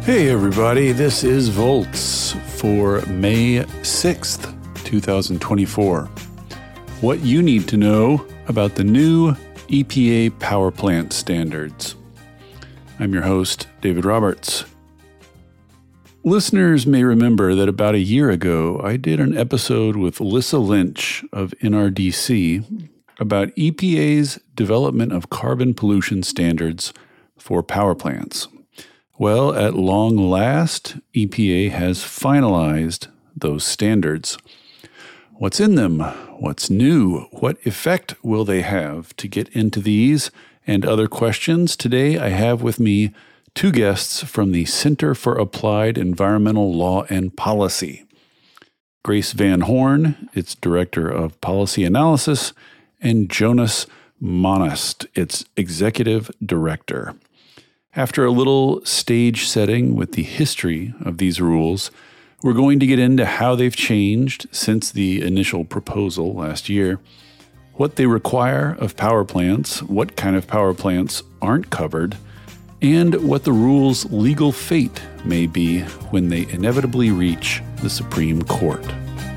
Hey everybody, this is Volts for May 6th, 2024. What you need to know about the new EPA power plant standards. I'm your host, David Roberts. Listeners may remember that about a year ago, I did an episode with Lissa Lynch of NRDC about EPA's development of carbon pollution standards for power plants. Well, at long last, EPA has finalized those standards. What's in them? What's new? What effect will they have? To get into these and other questions, today I have with me two guests from the Center for Applied Environmental Law and Policy. Grace Van Horn, its Director of Policy Analysis, and Jonas Monast, its Executive Director. After a little stage setting with the history of these rules, we're going to get into how they've changed since the initial proposal last year, what they require of power plants, what kind of power plants aren't covered, and what the rules' legal fate may be when they inevitably reach the Supreme Court.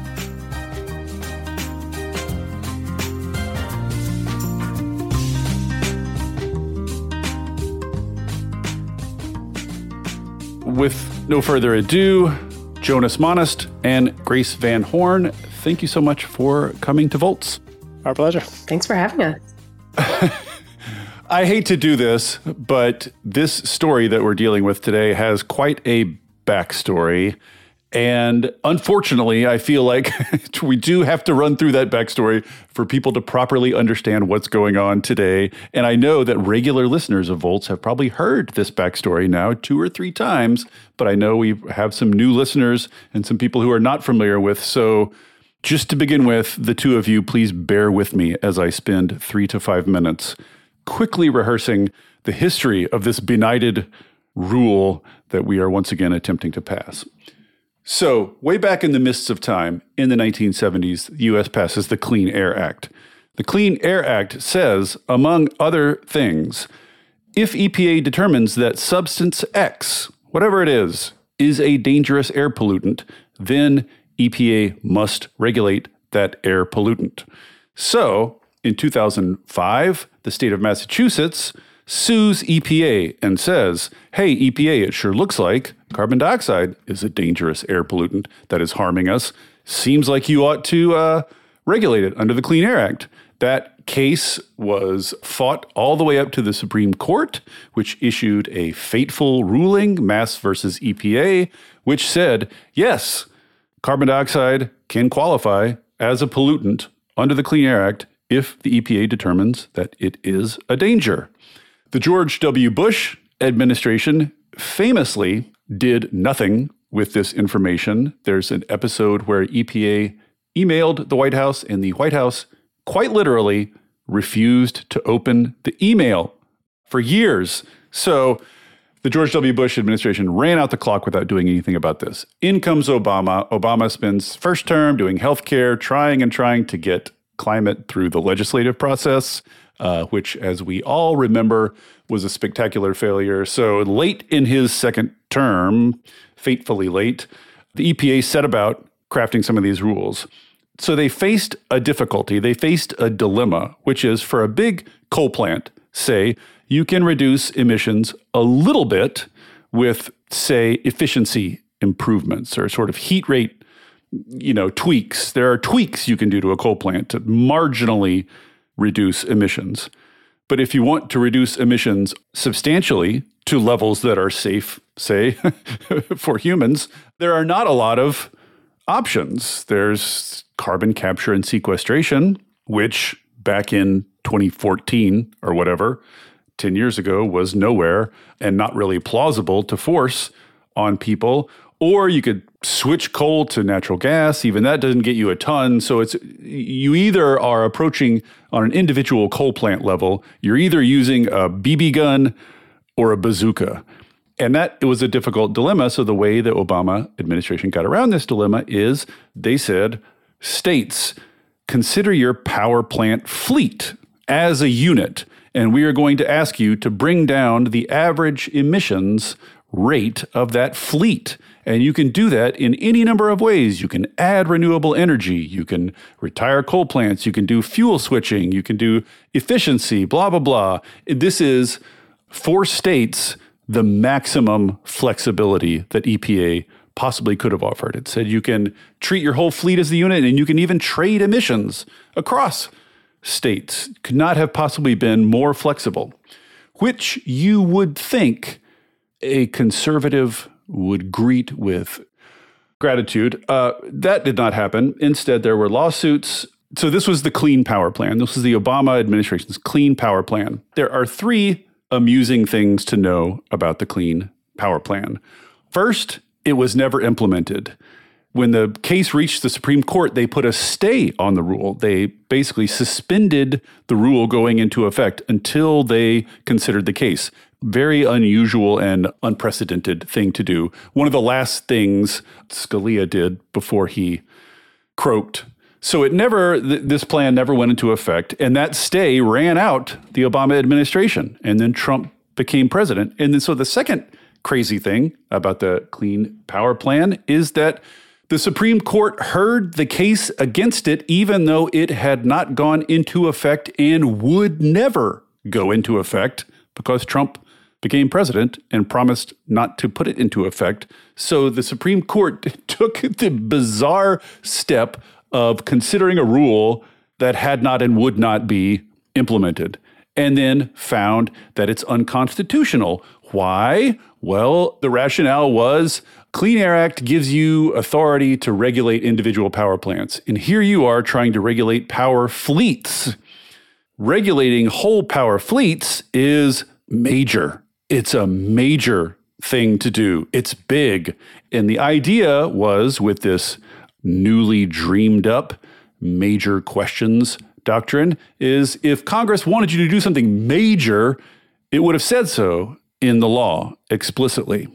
With no further ado, Jonas Monast and Grace Van Horn, thank you so much for coming to Volts. Our pleasure. Thanks for having us. I hate to do this, but this story that we're dealing with today has quite a backstory. And unfortunately, I feel like we do have to run through that backstory for people to properly understand what's going on today. And I know that regular listeners of Volts have probably heard this backstory now 2 or 3 times, but I know we have some new listeners and some people who are not familiar with. So just to begin with, the two of you, please bear with me as I spend 3 to 5 minutes quickly rehearsing the history of this benighted rule that we are once again attempting to pass. So, way back in the mists of time, in the 1970s, the U.S. passes the Clean Air Act. The Clean Air Act says, among other things, if EPA determines that substance X, whatever it is a dangerous air pollutant, then EPA must regulate that air pollutant. So, in 2005, the state of Massachusetts sues EPA and says, hey, EPA, it sure looks like carbon dioxide is a dangerous air pollutant that is harming us. Seems like you ought to regulate it under the Clean Air Act. That case was fought all the way up to the Supreme Court, which issued a fateful ruling, Mass versus EPA, which said, yes, carbon dioxide can qualify as a pollutant under the Clean Air Act if the EPA determines that it is a danger. The George W. Bush administration famously did nothing with this information. There's an episode where EPA emailed the White House, and the White House quite literally refused to open the email for years. So the George W. Bush administration ran out the clock without doing anything about this. In comes Obama. Obama spends first term doing healthcare, trying to get climate through the legislative process, which, as we all remember, was a spectacular failure. So late in his second term, fatefully late, the EPA set about crafting some of these rules. So they faced a difficulty. They faced a dilemma, which is for a big coal plant, say, you can reduce emissions a little bit with, say, efficiency improvements or sort of heat rate tweaks. There are tweaks you can do to a coal plant to marginally reduce emissions. But if you want to reduce emissions substantially to levels that are safe, say, for humans, there are not a lot of options. There's carbon capture and sequestration, which back in 2014 or whatever, 10 years ago, was nowhere and not really plausible to force on people. Or you could switch coal to natural gas. Even that doesn't get you a ton. So you either are approaching on an individual coal plant level, you're either using a BB gun or a bazooka. And it was a difficult dilemma. So the way the Obama administration got around this dilemma is they said, states, consider your power plant fleet as a unit. And we are going to ask you to bring down the average emissions rate of that fleet. And you can do that in any number of ways. You can add renewable energy. You can retire coal plants. You can do fuel switching. You can do efficiency, blah, blah, blah. This is, for states, the maximum flexibility that EPA possibly could have offered. It said you can treat your whole fleet as the unit, and you can even trade emissions across states. Could not have possibly been more flexible, which you would think a conservative would greet with gratitude. That did not happen. Instead, there were lawsuits. So this was the Clean Power Plan. This was the Obama administration's Clean Power Plan. There are three amusing things to know about the Clean Power Plan. First, it was never implemented. When the case reached the Supreme Court, they put a stay on the rule. They basically suspended the rule going into effect until they considered the case. Very unusual and unprecedented thing to do. One of the last things Scalia did before he croaked. So this plan never went into effect, and that stay ran out the Obama administration, and then Trump became president. And then so the second crazy thing about the Clean Power Plan is that the Supreme Court heard the case against it, even though it had not gone into effect and would never go into effect because Trump became president and promised not to put it into effect. So the Supreme Court took the bizarre step of considering a rule that had not and would not be implemented, and then found that it's unconstitutional. Why? Well, the rationale was Clean Air Act gives you authority to regulate individual power plants. And here you are trying to regulate power fleets. Regulating whole power fleets is major. It's a major thing to do. It's big. And the idea was, with this newly dreamed up major questions doctrine, is if Congress wanted you to do something major, it would have said so in the law explicitly.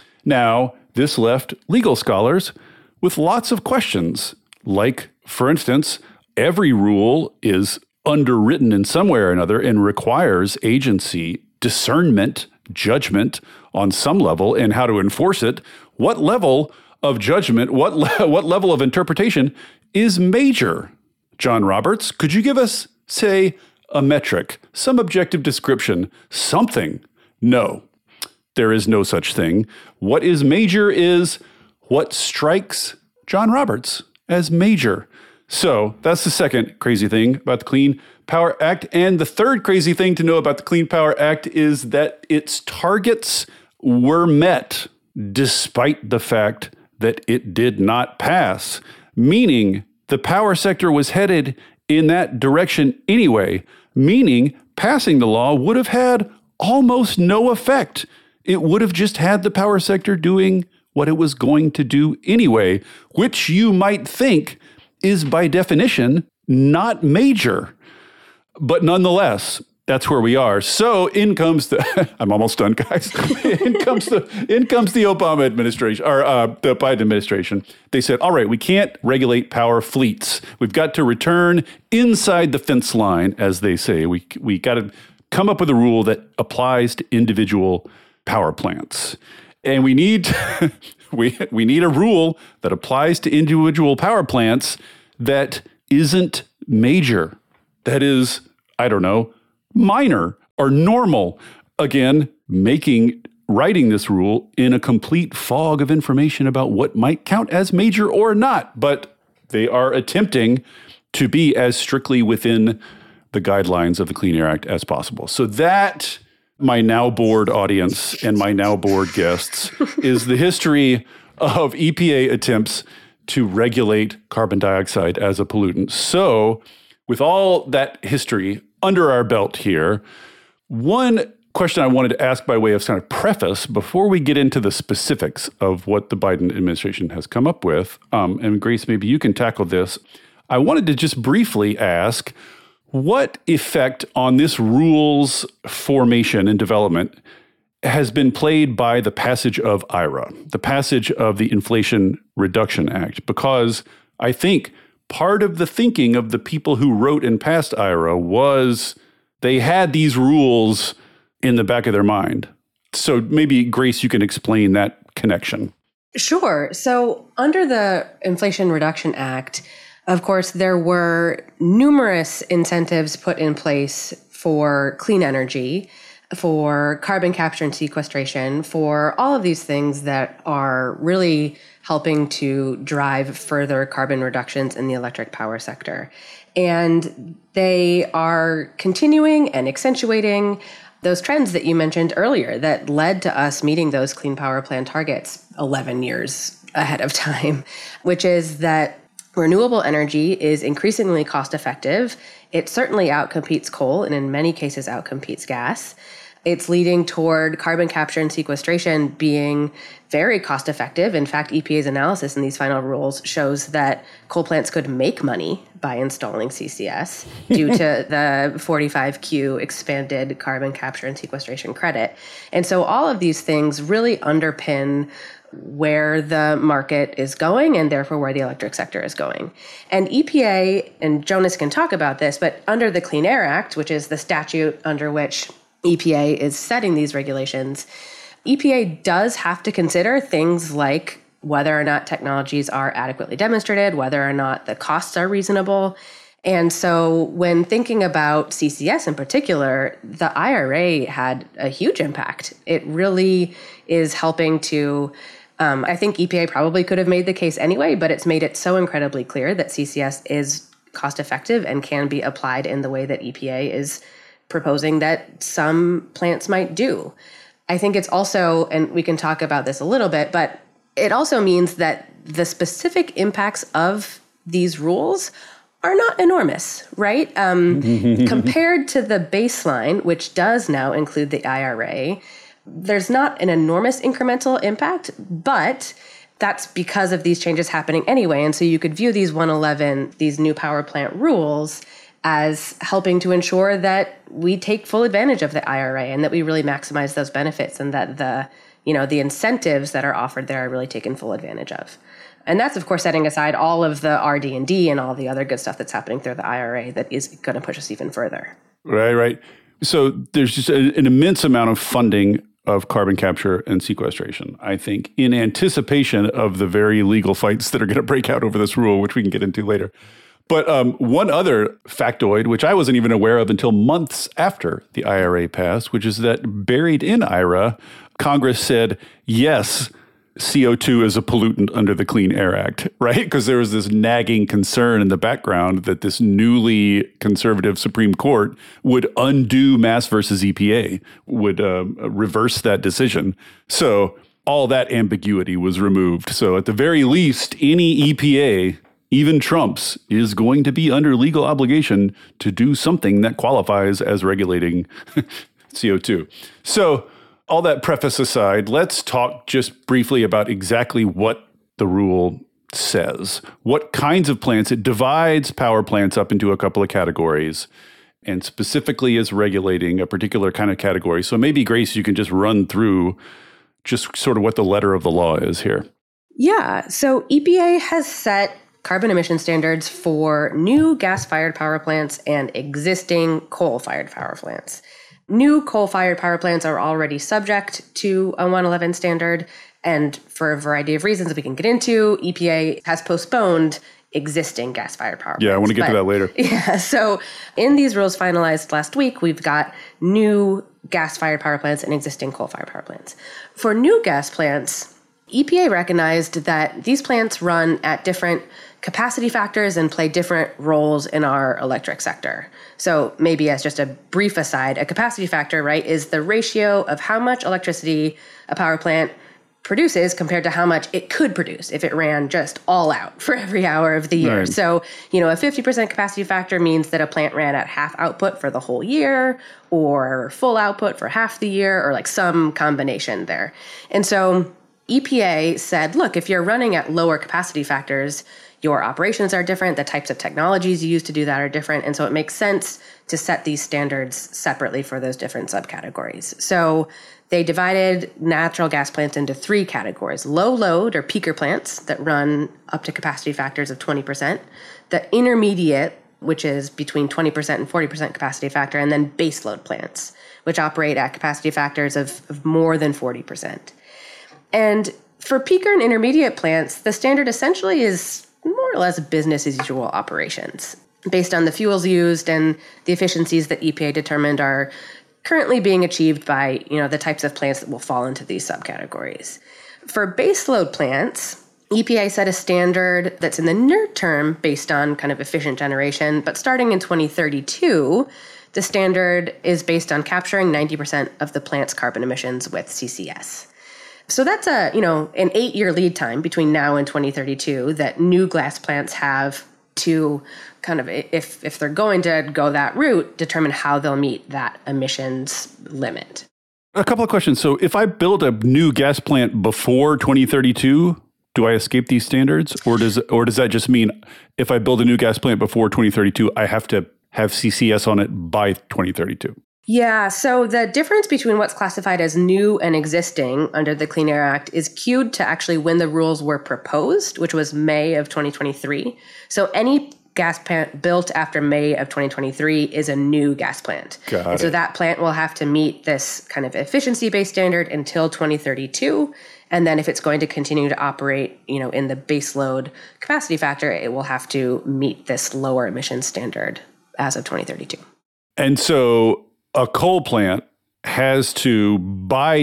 Now, this left legal scholars with lots of questions, like, for instance, every rule is underwritten in some way or another and requires agency discernment, judgment on some level, and how to enforce it. What level of judgment, what level of interpretation is major? John Roberts, could you give us, say, a metric, some objective description, something? No, there is no such thing. What is major is what strikes John Roberts as major. So that's the second crazy thing about the Clean Power Act. And the third crazy thing to know about the Clean Power Act is that its targets were met despite the fact that it did not pass, meaning the power sector was headed in that direction anyway, meaning passing the law would have had almost no effect. It would have just had the power sector doing what it was going to do anyway, which you might think is by definition not major. But nonetheless, that's where we are. So in comes I'm almost done, guys. in comes the Obama administration, or the Biden administration. They said, all right, we can't regulate power fleets. We've got to return inside the fence line, as they say. We got to come up with a rule that applies to individual power plants. And we need we need a rule that applies to individual power plants that isn't major. That is, I don't know, minor or normal. Again, writing this rule in a complete fog of information about what might count as major or not. But they are attempting to be as strictly within the guidelines of the Clean Air Act as possible. So that, my now bored audience and my now bored guests, is the history of EPA attempts to regulate carbon dioxide as a pollutant. So with all that history under our belt here, one question I wanted to ask by way of kind of preface before we get into the specifics of what the Biden administration has come up with, and Grace, maybe you can tackle this. I wanted to just briefly ask, what effect on this rules formation and development has been played by the passage of IRA, the passage of the Inflation Reduction Act? Because I think part of the thinking of the people who wrote and passed IRA was they had these rules in the back of their mind. So maybe, Grace, you can explain that connection. Sure. So under the Inflation Reduction Act, of course, there were numerous incentives put in place for clean energy, for carbon capture and sequestration, for all of these things that are really helping to drive further carbon reductions in the electric power sector. And they are continuing and accentuating those trends that you mentioned earlier that led to us meeting those Clean Power Plan targets 11 years ahead of time, which is that renewable energy is increasingly cost effective. It certainly outcompetes coal and in many cases outcompetes gas. It's leading toward carbon capture and sequestration being very cost effective. In fact, EPA's analysis in these final rules shows that coal plants could make money by installing CCS due to the 45Q expanded carbon capture and sequestration credit. And so all of these things really underpin where the market is going and therefore where the electric sector is going. And EPA, and Jonas can talk about this, but under the Clean Air Act, which is the statute under which EPA is setting these regulations, EPA does have to consider things like whether or not technologies are adequately demonstrated, whether or not the costs are reasonable. And so when thinking about CCS in particular, the IRA had a huge impact. It really is helping to, I think EPA probably could have made the case anyway, but it's made it so incredibly clear that CCS is cost effective and can be applied in the way that EPA is proposing that some plants might do. I think it's also, and we can talk about this a little bit, but it also means that the specific impacts of these rules are not enormous, right? Compared to the baseline, which does now include the IRA, there's not an enormous incremental impact, but that's because of these changes happening anyway. And so you could view these 111, these new power plant rules, as helping to ensure that we take full advantage of the IRA and that we really maximize those benefits and that the incentives that are offered there are really taken full advantage of. And that's, of course, setting aside all of the RD&D and all the other good stuff that's happening through the IRA that is going to push us even further. Right. So there's just an immense amount of funding of carbon capture and sequestration, I think, in anticipation of the very legal fights that are going to break out over this rule, which we can get into later. But one other factoid, which I wasn't even aware of until months after the IRA passed, which is that buried in IRA, Congress said, yes, CO2 is a pollutant under the Clean Air Act, right? Because there was this nagging concern in the background that this newly conservative Supreme Court would undo Mass versus EPA, would reverse that decision. So all that ambiguity was removed. So at the very least, any EPA, even Trump's, is going to be under legal obligation to do something that qualifies as regulating CO2. So all that preface aside, let's talk just briefly about exactly what the rule says. What kinds of plants? It divides power plants up into a couple of categories and specifically is regulating a particular kind of category. So maybe, Grace, you can just run through just sort of what the letter of the law is here. Yeah. So EPA has set carbon emission standards for new gas-fired power plants and existing coal-fired power plants. New coal-fired power plants are already subject to a 111 standard, and for a variety of reasons that we can get into, EPA has postponed existing gas-fired power plants. Yeah, I want to get to that later. Yeah, so in these rules finalized last week, we've got new gas-fired power plants and existing coal-fired power plants. For new gas plants, EPA recognized that these plants run at different capacity factors and play different roles in our electric sector. So maybe as just a brief aside, a capacity factor, right, is the ratio of how much electricity a power plant produces compared to how much it could produce if it ran just all out for every hour of the year. Right. So, a 50% capacity factor means that a plant ran at half output for the whole year or full output for half the year or like some combination there. And so EPA said, look, if you're running at lower capacity factors, your operations are different, the types of technologies you use to do that are different, and so it makes sense to set these standards separately for those different subcategories. So they divided natural gas plants into three categories: low load or peaker plants that run up to capacity factors of 20%, the intermediate which is between 20% and 40% capacity factor, and then baseload plants, which operate at capacity factors of more than 40%. And for peaker and intermediate plants, the standard essentially is more or less business as usual operations based on the fuels used and the efficiencies that EPA determined are currently being achieved by, the types of plants that will fall into these subcategories. For baseload plants, EPA set a standard that's in the near term based on kind of efficient generation, but starting in 2032, the standard is based on capturing 90% of the plant's carbon emissions with CCS. So that's an 8-year lead time between now and 2032 that new glass plants have to kind of, if they're going to go that route, determine how they'll meet that emissions limit. A couple of questions. So if I build a new gas plant before 2032, do I escape these standards? Or does that just mean if I build a new gas plant before 2032, I have to have CCS on it by 2032? Yeah, so the difference between what's classified as new and existing under the Clean Air Act is cued to actually when the rules were proposed, which was May of 2023. So any gas plant built after May of 2023 is a new gas plant. So that plant will have to meet this kind of efficiency-based standard until 2032. And then if it's going to continue to operate, in the baseload capacity factor, it will have to meet this lower emission standard as of 2032. And so a coal plant has to, by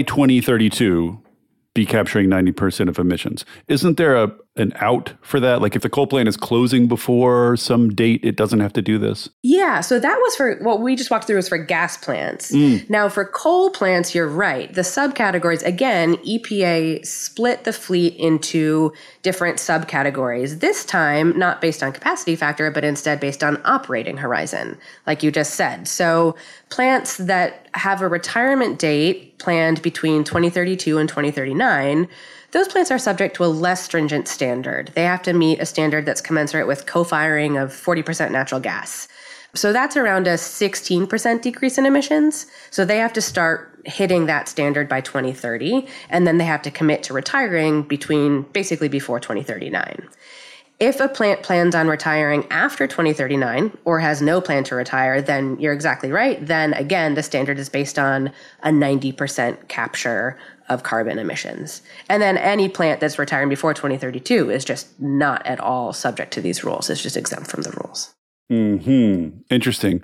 2032, be capturing 90% of emissions. Isn't there an out for that? Like if the coal plant is closing before some date, it doesn't have to do this? Yeah, so that was for what we just walked through was for gas plants. Now for coal plants, you're right. The subcategories, again, EPA split the fleet into different subcategories. This time, not based on capacity factor, but instead based on operating horizon, like you just said. So plants that have a retirement date planned between 2032 and 2039, those plants are subject to a less stringent standard. They have to meet a standard that's commensurate with co-firing of 40% natural gas. So that's around a 16% decrease in emissions. So they have to start hitting that standard by 2030, and then they have to commit to retiring basically before 2039. If a plant plans on retiring after 2039 or has no plan to retire, then you're exactly right. Then again, the standard is based on a 90% capture of carbon emissions. And then any plant that's retiring before 2032 is just not at all subject to these rules. It's just exempt from the rules. Interesting.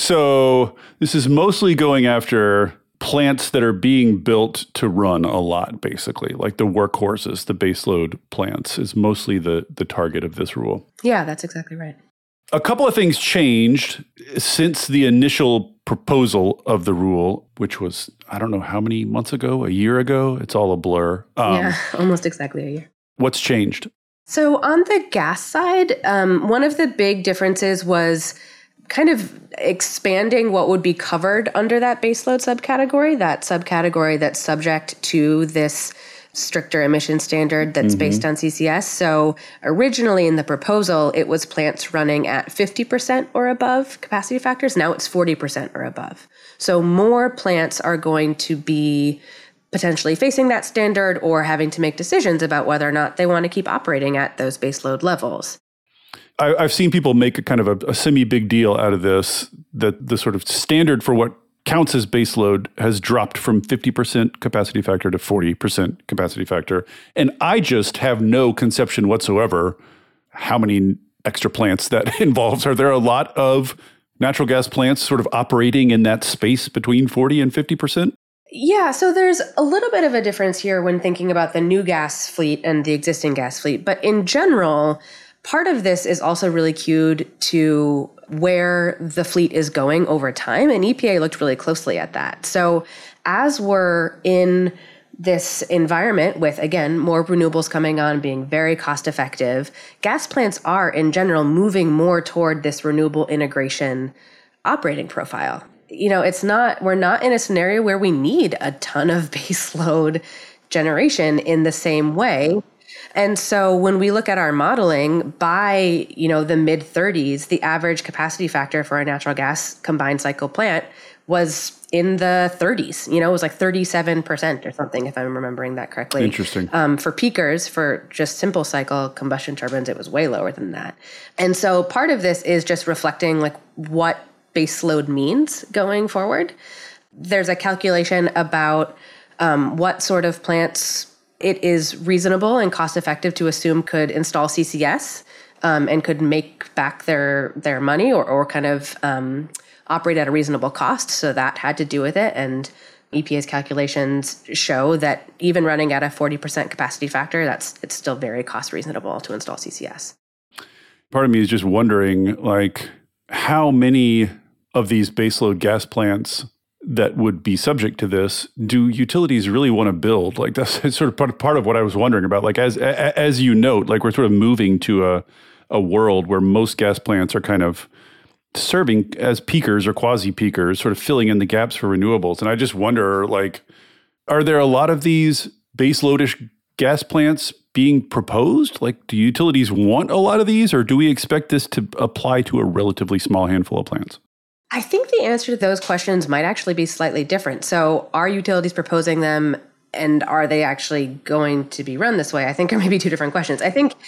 So this is mostly going after plants that are being built to run a lot, basically. Like the workhorses, the baseload plants is mostly the target of this rule. Yeah, that's exactly right. A couple of things changed since the initial proposal of the rule, which was, I don't know how many months ago, a year ago. It's all a blur. Yeah, almost exactly a year. What's changed? So on the gas side, one of the big differences was kind of expanding what would be covered under that baseload subcategory that's subject to this stricter emission standard that's based on CCS. So originally in the proposal, it was plants running at 50% or above capacity factors. Now it's 40% or above. So more plants are going to be potentially facing that standard or having to make decisions about whether or not they want to keep operating at those baseload levels. I've seen people make a kind of a semi-big deal out of this, that the sort of standard for what counts as baseload has dropped from 50% capacity factor to 40% capacity factor. And I just have no conception whatsoever how many extra plants that involves. Are there a lot of natural gas plants sort of operating in that space between 40 and 50%? Yeah, so there's a little bit of a difference here when thinking about the new gas fleet and the existing gas fleet. But in general, part of this is also really cued to where the fleet is going over time, and EPA looked really closely at that. So as we're in this environment with, again, more renewables coming on, being very cost effective, gas plants are, in general, moving more toward this renewable integration operating profile. We're not in a scenario where we need a ton of baseload generation in the same way. And so when we look at our modeling, by, the mid 30s, the average capacity factor for a natural gas combined cycle plant was in the 30s. It was like 37% or something, if I'm remembering that correctly. Interesting. For peakers, for just simple cycle combustion turbines, it was way lower than that. And so part of this is just reflecting like what baseload means going forward. There's a calculation about what sort of plants it is reasonable and cost effective to assume could install CCS and could make back their money or kind of operate at a reasonable cost. So that had to do with it. And EPA's calculations show that even running at a 40% capacity factor, it's still very cost reasonable to install CCS. Part of me is just wondering, like, how many of these baseload gas plants that would be subject to this do utilities really want to build? Like, that's sort of part of what I was wondering about. Like, as you note, like, we're sort of moving to a world where most gas plants are kind of serving as peakers or quasi-peakers, sort of filling in the gaps for renewables. And I just wonder, like, are there a lot of these baseloadish gas plants being proposed? Like, do utilities want a lot of these, or do we expect this to apply to a relatively small handful of plants? I think the answer to those questions might actually be slightly different. So are utilities proposing them, and are they actually going to be run this way? I think are maybe two different questions. I think,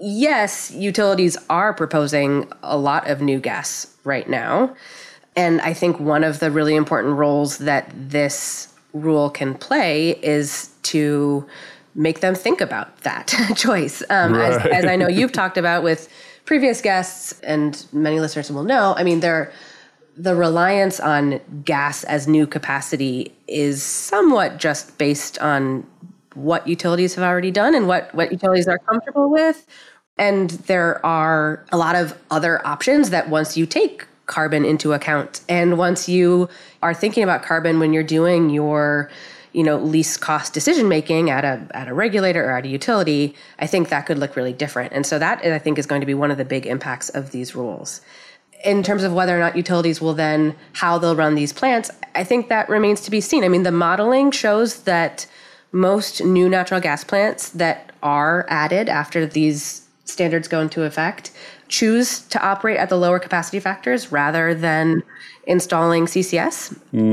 yes, utilities are proposing a lot of new gas right now. And I think one of the really important roles that this rule can play is to make them think about that choice. Right. As I know you've talked about with previous guests, and many listeners will know, I mean, the reliance on gas as new capacity is somewhat just based on what utilities have already done and what utilities are comfortable with. And there are a lot of other options that once you take carbon into account, and once you are thinking about carbon when you're doing your least cost decision making at a regulator or at a utility, I think that could look really different. And so that, I think, is going to be one of the big impacts of these rules. In terms of whether or not utilities will then, how they'll run these plants, I think that remains to be seen. I mean, the modeling shows that most new natural gas plants that are added after these standards go into effect choose to operate at the lower capacity factors rather than installing CCS.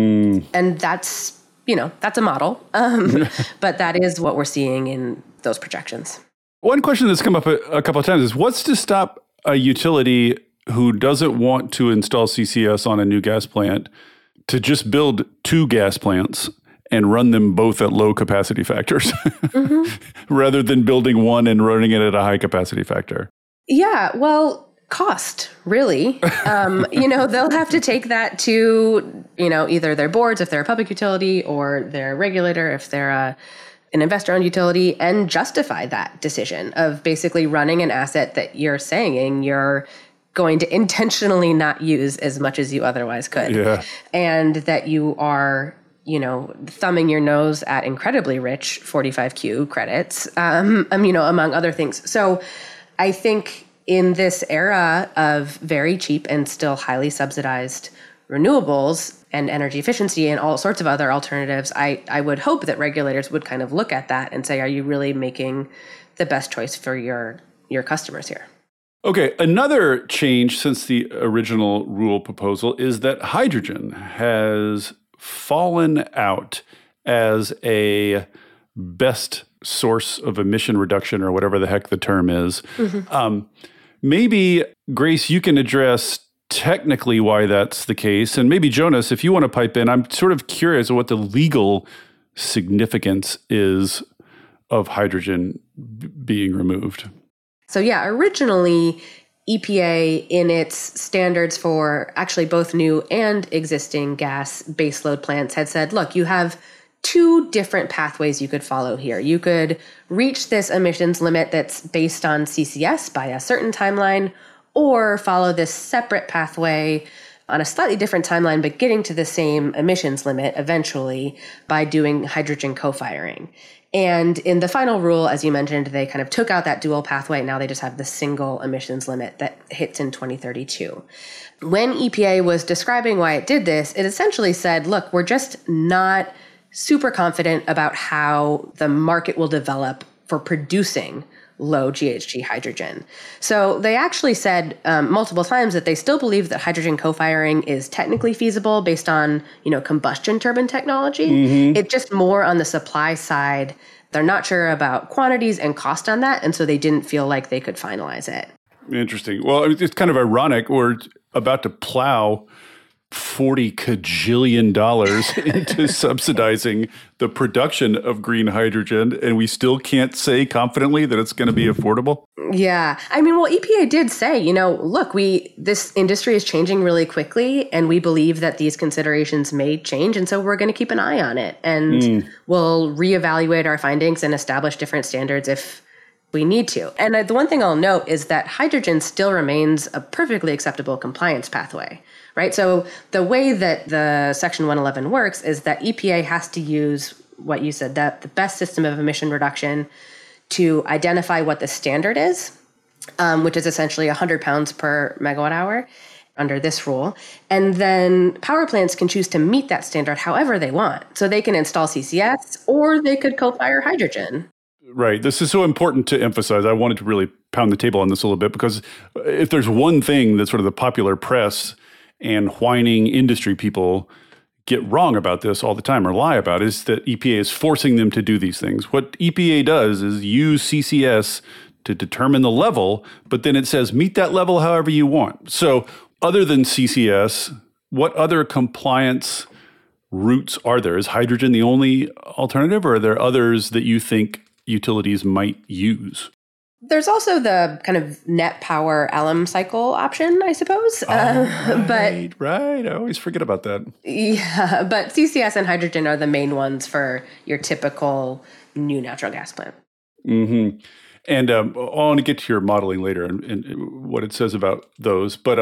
And that's a model. But that is what we're seeing in those projections. One question that's come up a couple of times is, what's to stop a utility who doesn't want to install CCS on a new gas plant to just build two gas plants and run them both at low capacity factors rather than building one and running it at a high capacity factor? Yeah, well, cost, really. They'll have to take that to, either their boards if they're a public utility, or their regulator if they're an investor-owned utility, and justify that decision of basically running an asset that you're saying you're going to intentionally not use as much as you otherwise could. Yeah. And that you are, thumbing your nose at incredibly rich 45Q credits, among other things. So I think in this era of very cheap and still highly subsidized renewables and energy efficiency and all sorts of other alternatives, I would hope that regulators would kind of look at that and say, are you really making the best choice for your customers here? Okay, another change since the original rule proposal is that hydrogen has fallen out as a best source of emission reduction, or whatever the heck the term is. Maybe, Grace, you can address technically why that's the case. And maybe, Jonas, if you want to pipe in, I'm sort of curious what the legal significance is of hydrogen being removed. So yeah, originally EPA in its standards for actually both new and existing gas baseload plants had said, look, you have two different pathways you could follow here. You could reach this emissions limit that's based on CCS by a certain timeline, or follow this separate pathway on a slightly different timeline, but getting to the same emissions limit eventually by doing hydrogen co-firing. And in the final rule, as you mentioned, they kind of took out that dual pathway. Now they just have the single emissions limit that hits in 2032. When EPA was describing why it did this, it essentially said, look, we're just not super confident about how the market will develop for producing low GHG hydrogen. So they actually said multiple times that they still believe that hydrogen co-firing is technically feasible based on, combustion turbine technology. It's just more on the supply side. They're not sure about quantities and cost on that, and so they didn't feel like they could finalize it. Interesting. Well, it's kind of ironic. We're about to plow $40 kajillion into subsidizing the production of green hydrogen, and we still can't say confidently that it's going to be affordable. Yeah. I mean, well, EPA did say, look, this industry is changing really quickly, and we believe that these considerations may change, and so we're going to keep an eye on it, and we'll reevaluate our findings and establish different standards if we need to. And the one thing I'll note is that hydrogen still remains a perfectly acceptable compliance pathway, right? So the way that the Section 111 works is that EPA has to use what you said, that the best system of emission reduction to identify what the standard is, which is essentially 100 pounds per megawatt hour under this rule. And then power plants can choose to meet that standard however they want. So they can install CCS or they could co-fire hydrogen. Right. This is so important to emphasize. I wanted to really pound the table on this a little bit, because if there's one thing that sort of the popular press and whining industry people get wrong about this all the time or lie about, is that EPA is forcing them to do these things. What EPA does is use CCS to determine the level, but then it says meet that level however you want. So other than CCS, what other compliance routes are there? Is hydrogen the only alternative, or are there others that you think utilities might use? There's also the kind of net power alum cycle option, I suppose. Right. I always forget about that. Yeah, but CCS and hydrogen are the main ones for your typical new natural gas plant. Mm-hmm. And I want to get to your modeling later and what it says about those. But,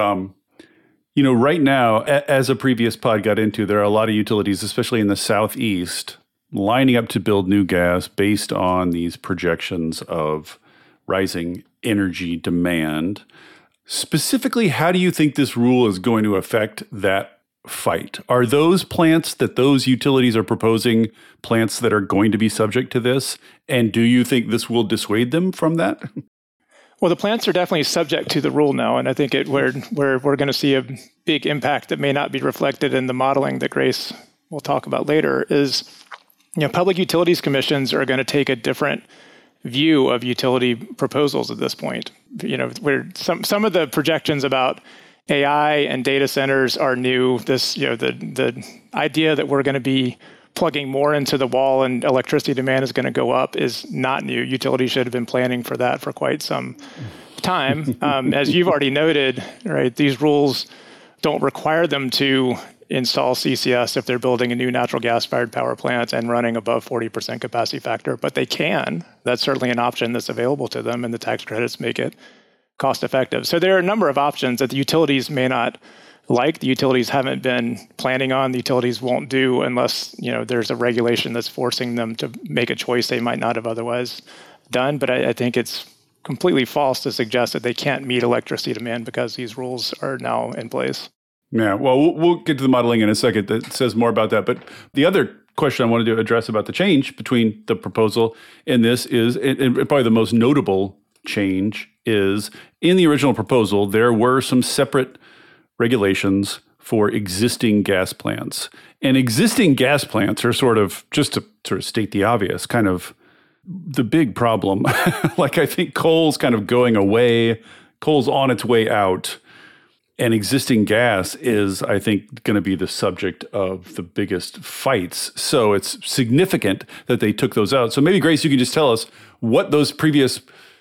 right now, as a previous pod got into, there are a lot of utilities, especially in the Southeast, lining up to build new gas based on these projections of rising energy demand. Specifically, how do you think this rule is going to affect that fight? Are those plants that those utilities are proposing plants that are going to be subject to this? And do you think this will dissuade them from that? Well, the plants are definitely subject to the rule now, and I think we're going to see a big impact that may not be reflected in the modeling that Grace will talk about later. Is public utilities commissions are going to take a different view of utility proposals at this point. Where some of the projections about AI and data centers are new. This, the idea that we're going to be plugging more into the wall and electricity demand is going to go up is not new. Utilities should have been planning for that for quite some time. As you've already noted, right, these rules don't require them to install CCS if they're building a new natural gas-fired power plant and running above 40% capacity factor, but they can. That's certainly an option that's available to them, and the tax credits make it cost-effective. So there are a number of options that the utilities may not like, the utilities haven't been planning on, the utilities won't do unless there's a regulation that's forcing them to make a choice they might not have otherwise done. But I think it's completely false to suggest that they can't meet electricity demand because these rules are now in place. Yeah, well, we'll get to the modeling in a second that says more about that. But the other question I wanted to address about the change between the proposal and this is, and probably the most notable change is, in the original proposal, there were some separate regulations for existing gas plants. And existing gas plants are sort of, just to sort of state the obvious, kind of the big problem. Like, I think coal's kind of going away, coal's on its way out. And existing gas is, I think, going to be the subject of the biggest fights. So it's significant that they took those out. So maybe, Grace, you can just tell us what those previous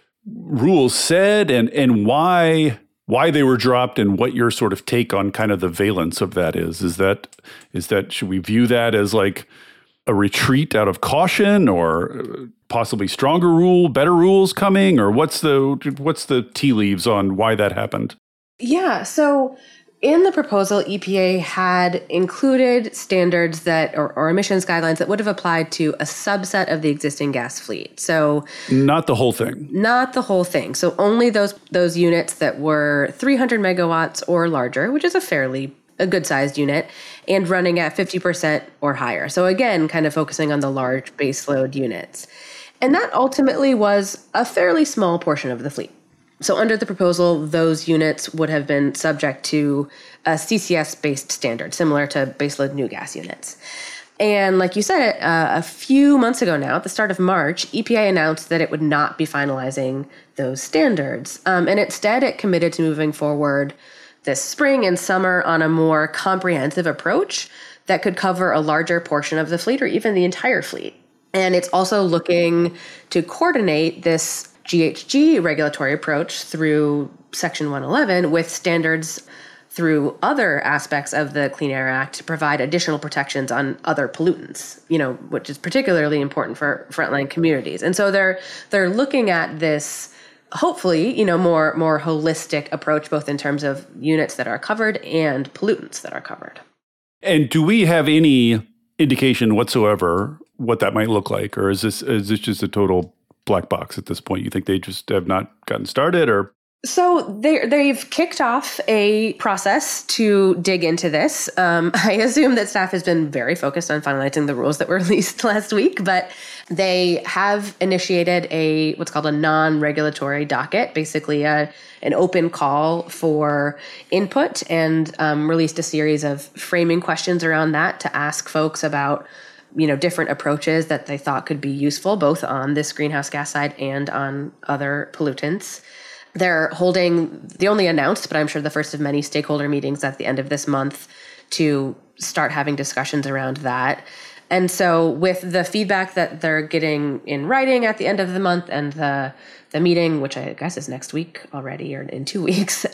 rules said and why they were dropped, and what your sort of take on kind of the valence of that is. Is that should we view that as like a retreat out of caution, or possibly stronger rule, better rules coming, or what's the tea leaves on why that happened? Yeah, so in the proposal, EPA had included standards that, or emissions guidelines that would have applied to a subset of the existing gas fleet. So not the whole thing. Not the whole thing. So only those units that were 300 megawatts or larger, which is a good-sized unit, and running at 50% or higher. So again, kind of focusing on the large baseload units. And that ultimately was a fairly small portion of the fleet. So under the proposal, those units would have been subject to a CCS-based standard, similar to baseload new gas units. And like you said, a few months ago now, at the start of March, EPA announced that it would not be finalizing those standards. And instead, it committed to moving forward this spring and summer on a more comprehensive approach that could cover a larger portion of the fleet or even the entire fleet. And it's also looking to coordinate this GHG regulatory approach through Section 111 with standards through other aspects of the Clean Air Act to provide additional protections on other pollutants, which is particularly important for frontline communities. And so they're looking at this, hopefully, more holistic approach, both in terms of units that are covered and pollutants that are covered. And do we have any indication whatsoever what that might look like? Or is this just a total black box at this point? You think they just have not gotten started, or? So they've kicked off a process to dig into this. I assume that staff has been very focused on finalizing the rules that were released last week, but they have initiated what's called a non-regulatory docket, basically an open call for input, and released a series of framing questions around that to ask folks about different approaches that they thought could be useful, both on this greenhouse gas side and on other pollutants. They're holding the only announced, but I'm sure the first of many stakeholder meetings at the end of this month to start having discussions around that. And so with the feedback that they're getting in writing at the end of the month and the meeting, which I guess is next week already or in 2 weeks,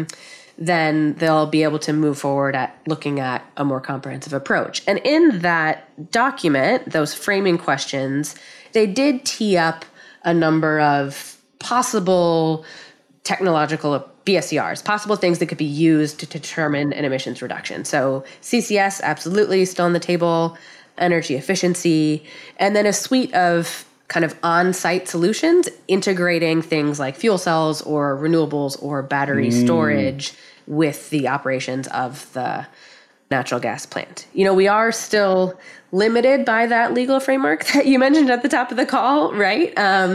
then they'll be able to move forward at looking at a more comprehensive approach. And in that document, those framing questions, they did tee up a number of possible technological BSCRs, possible things that could be used to determine an emissions reduction. So CCS, absolutely still on the table, energy efficiency, and then a suite of kind of on-site solutions, integrating things like fuel cells or renewables or battery storage with the operations of the natural gas plant. We are still limited by that legal framework that you mentioned at the top of the call, right?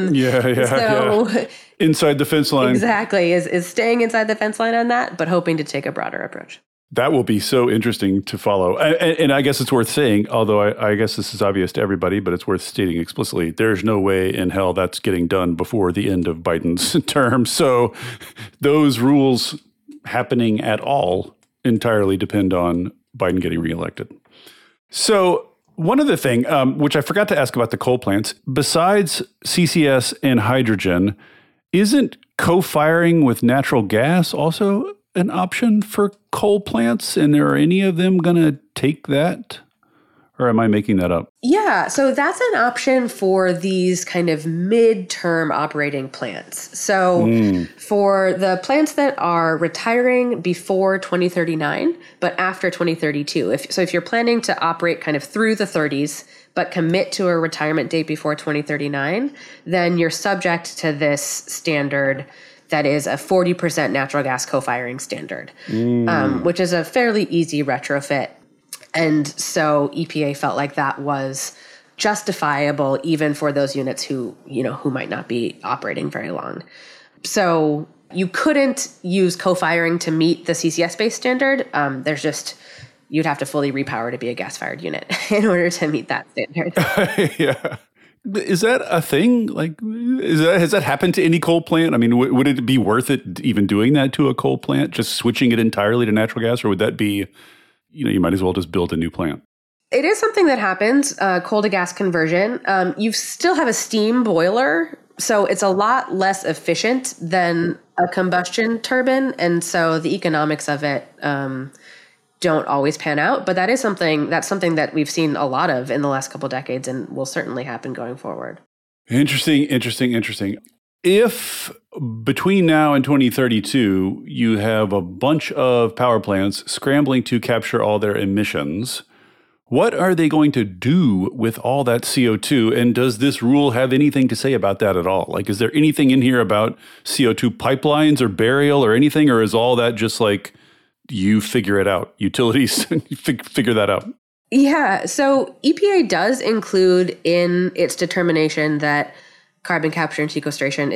Yeah. Inside the fence line. Exactly, is staying inside the fence line on that, but hoping to take a broader approach. That will be so interesting to follow. And I guess it's worth saying, although I guess this is obvious to everybody, but it's worth stating explicitly, there's no way in hell that's getting done before the end of Biden's term. So those rules happening at all entirely depend on Biden getting reelected. So one other thing, which I forgot to ask about the coal plants, besides CCS and hydrogen, isn't co-firing with natural gas also an option for coal plants? And are any of them going to take that? Or am I making that up? Yeah, so that's an option for these kind of midterm operating plants. So for the plants that are retiring before 2039, but after 2032, if you're planning to operate kind of through the 30s, but commit to a retirement date before 2039, then you're subject to this standard that is a 40% natural gas co-firing standard, which is a fairly easy retrofit. And so EPA felt like that was justifiable even for those units who might not be operating very long. So you couldn't use co-firing to meet the CCS-based standard. You'd have to fully repower to be a gas-fired unit in order to meet that standard. Yeah. Is that a thing? Has that happened to any coal plant? I mean, would it be worth it even doing that to a coal plant, just switching it entirely to natural gas? Or would that be, you might as well just build a new plant? It is something that happens, coal to gas conversion. You still have a steam boiler, so it's a lot less efficient than a combustion turbine. And so the economics of it don't always pan out. But that's something that we've seen a lot of in the last couple of decades and will certainly happen going forward. Interesting. If between now and 2032, you have a bunch of power plants scrambling to capture all their emissions, what are they going to do with all that CO2? And does this rule have anything to say about that at all? Is there anything in here about CO2 pipelines or burial or anything? Or is all that just you figure it out, utilities figure that out? Yeah. So EPA does include in its determination that carbon capture and sequestration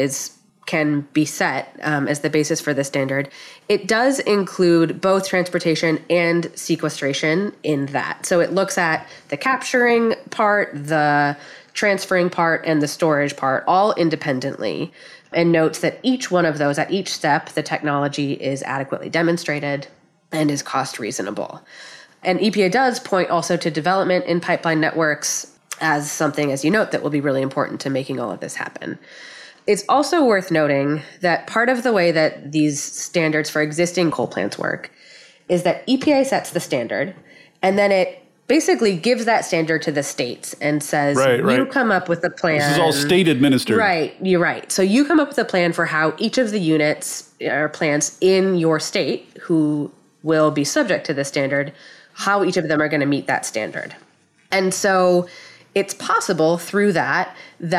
can be set as the basis for this standard, it does include both transportation and sequestration in that. So it looks at the capturing part, the transferring part, and the storage part all independently, and notes that each one of those, at each step, the technology is adequately demonstrated and is cost reasonable. And EPA does point also to development in pipeline networks as something, as you note, that will be really important to making all of this happen. It's also worth noting that part of the way that these standards for existing coal plants work is that EPA sets the standard, and then it basically gives that standard to the states and says, you come up with a plan. This is all state administered. Right, you're right. So you come up with a plan for how each of the units or plants in your state who will be subject to this standard, how each of them are going to meet that standard. And so it's possible through that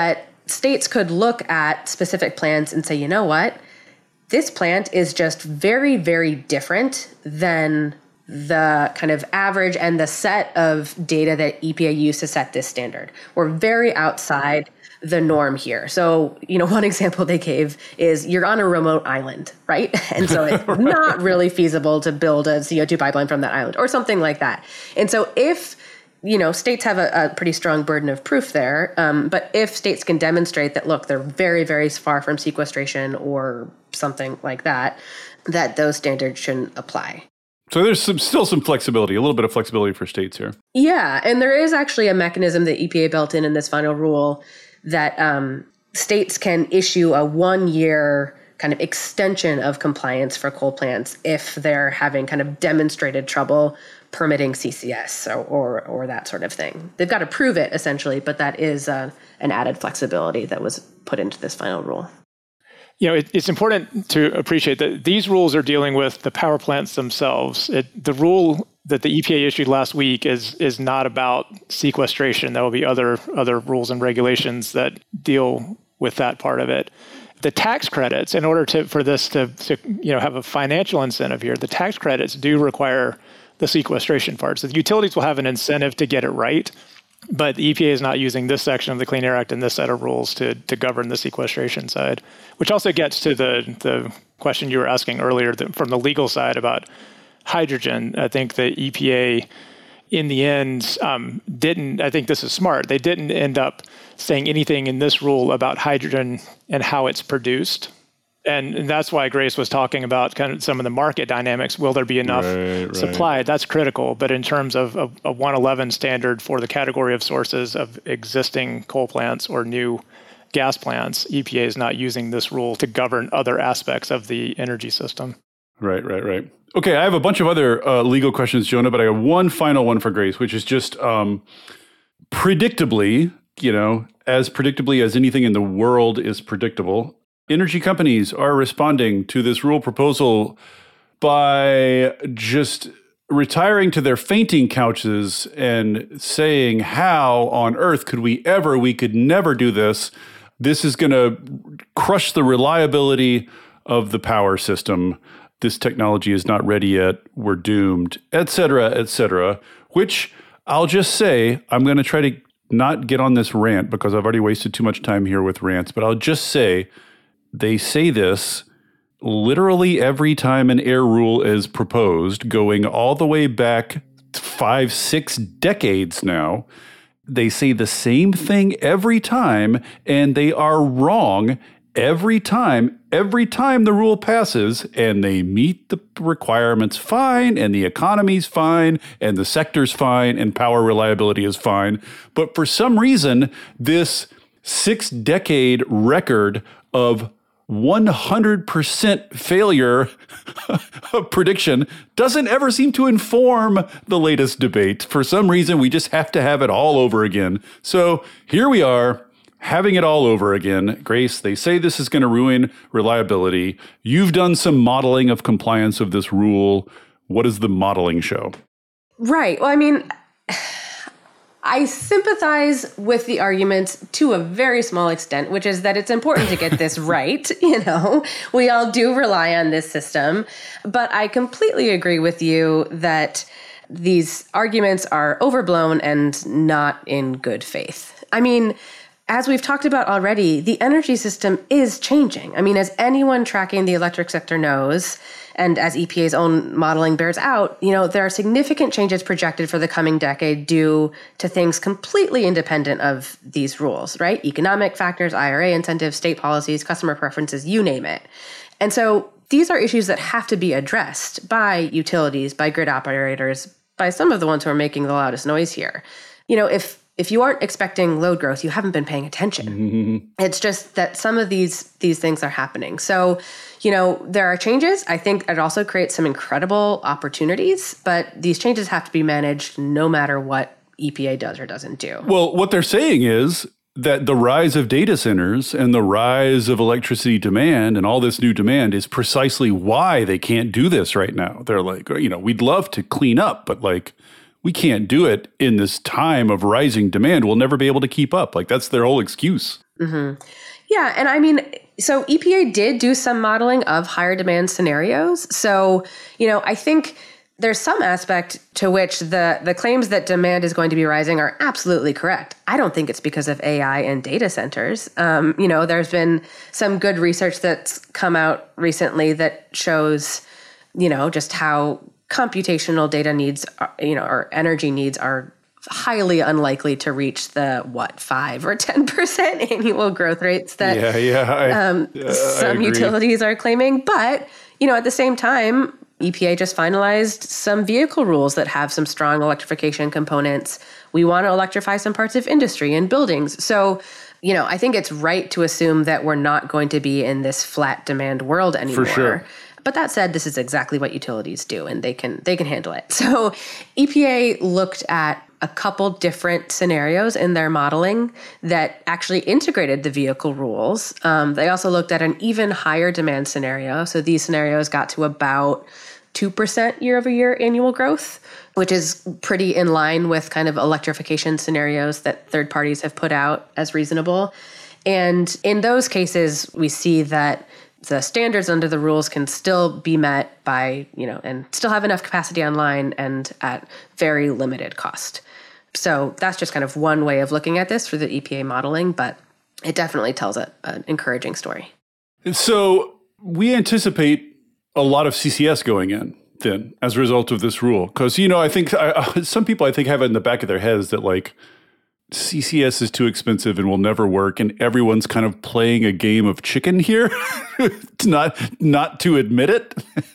states could look at specific plants and say, you know what, this plant is just very, very different than the kind of average and the set of data that EPA used to set this standard. We're very outside the norm here. So, one example they gave is you're on a remote island, right? And so it's not really feasible to build a CO2 pipeline from that island or something like that. And so if states have a pretty strong burden of proof there. But if states can demonstrate that, look, they're very, very far from sequestration or something like that, that those standards shouldn't apply. So there's still some flexibility, a little bit of flexibility for states here. Yeah, and there is actually a mechanism that EPA built in this final rule that states can issue a 1-year kind of extension of compliance for coal plants if they're having kind of demonstrated trouble permitting CCS or that sort of thing. They've got to prove it, essentially, but that is an added flexibility that was put into this final rule. It's important to appreciate that these rules are dealing with the power plants themselves. The rule that the EPA issued last week is not about sequestration. There will be other rules and regulations that deal with that part of it. The tax credits, in order for this to have a financial incentive here, the tax credits do require the sequestration part. So the utilities will have an incentive to get it right, but the EPA is not using this section of the Clean Air Act and this set of rules to govern the sequestration side, which also gets to the question you were asking earlier from the legal side about hydrogen. I think the EPA, in the end, I think this is smart, they didn't end up saying anything in this rule about hydrogen and how it's produced. And that's why Grace was talking about kind of some of the market dynamics. Will there be enough supply? That's critical. But in terms of a 111 standard for the category of sources of existing coal plants or new gas plants, EPA is not using this rule to govern other aspects of the energy system. Right. Okay, I have a bunch of other legal questions, Jonah, but I have one final one for Grace, which is just predictably, as predictably as anything in the world is predictable, energy companies are responding to this rule proposal by just retiring to their fainting couches and saying, how on earth could we could never do this. This is going to crush the reliability of the power system. This technology is not ready yet. We're doomed, et cetera, which I'll just say, I'm going to try to not get on this rant because I've already wasted too much time here with rants, but I'll just say, they say this literally every time an air rule is proposed, going all the way back 5-6 decades now. They say the same thing every time, and they are wrong every time the rule passes, and they meet the requirements fine, and the economy's fine, and the sector's fine, and power reliability is fine. But for some reason, this 6-decade record of 100% failure of prediction doesn't ever seem to inform the latest debate. For some reason, we just have to have it all over again. So here we are, having it all over again. Grace, they say this is going to ruin reliability. You've done some modeling of compliance of this rule. What does the modeling show? Right. Well, I mean, I sympathize with the arguments to a very small extent, which is that it's important to get this right. We all do rely on this system. But I completely agree with you that these arguments are overblown and not in good faith. I mean, as we've talked about already, the energy system is changing. I mean, as anyone tracking the electric sector knows, and as EPA's own modeling bears out, there are significant changes projected for the coming decade due to things completely independent of these rules, right? Economic factors, IRA incentives, state policies, customer preferences, you name it. And so these are issues that have to be addressed by utilities, by grid operators, by some of the ones who are making the loudest noise here. If you aren't expecting load growth, you haven't been paying attention. Mm-hmm. It's just that some of these things are happening. So, there are changes. I think it also creates some incredible opportunities, but these changes have to be managed no matter what EPA does or doesn't do. Well, what they're saying is that the rise of data centers and the rise of electricity demand and all this new demand is precisely why they can't do this right now. They're like, we'd love to clean up, but we can't do it in this time of rising demand. We'll never be able to keep up. That's their whole excuse. Mm-hmm. Yeah. And I mean, so EPA did do some modeling of higher demand scenarios. So, I think there's some aspect to which the claims that demand is going to be rising are absolutely correct. I don't think it's because of AI and data centers. There's been some good research that's come out recently that shows, just how computational data needs, or energy needs are highly unlikely to reach the 5 or 10% annual growth rates that some utilities are claiming. But, at the same time, EPA just finalized some vehicle rules that have some strong electrification components. We want to electrify some parts of industry and buildings. So, I think it's right to assume that we're not going to be in this flat demand world anymore. For sure. But that said, this is exactly what utilities do, and they can handle it. So EPA looked at a couple different scenarios in their modeling that actually integrated the vehicle rules. They also looked at an even higher demand scenario. So these scenarios got to about 2% year-over-year annual growth, which is pretty in line with kind of electrification scenarios that third parties have put out as reasonable. And in those cases, we see that the standards under the rules can still be met by, and still have enough capacity online and at very limited cost. So that's just kind of one way of looking at this for the EPA modeling, but it definitely tells an encouraging story. So we anticipate a lot of CCS going in then as a result of this rule. Because, I think some people have it in the back of their heads that CCS is too expensive and will never work, and everyone's kind of playing a game of chicken here, not to admit it.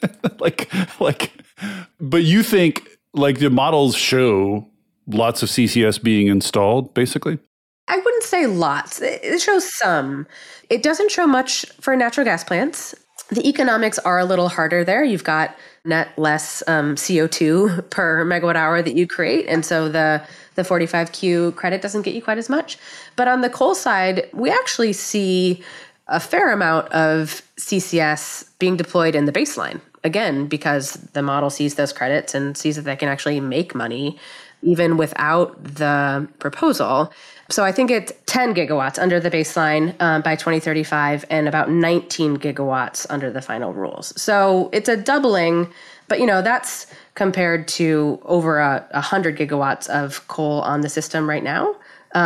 But you think the models show lots of CCS being installed, basically? I wouldn't say lots. It shows some. It doesn't show much for natural gas plants. The economics are a little harder there. You've got net less CO2 per megawatt hour that you create. And so the 45Q credit doesn't get you quite as much. But on the coal side, we actually see a fair amount of CCS being deployed in the baseline. Again, because the model sees those credits and sees that they can actually make money even without the proposal. So I think it's 10 gigawatts under the baseline by 2035 and about 19 gigawatts under the final rules. So it's a doubling, but that's compared to over 100 gigawatts of coal on the system right now.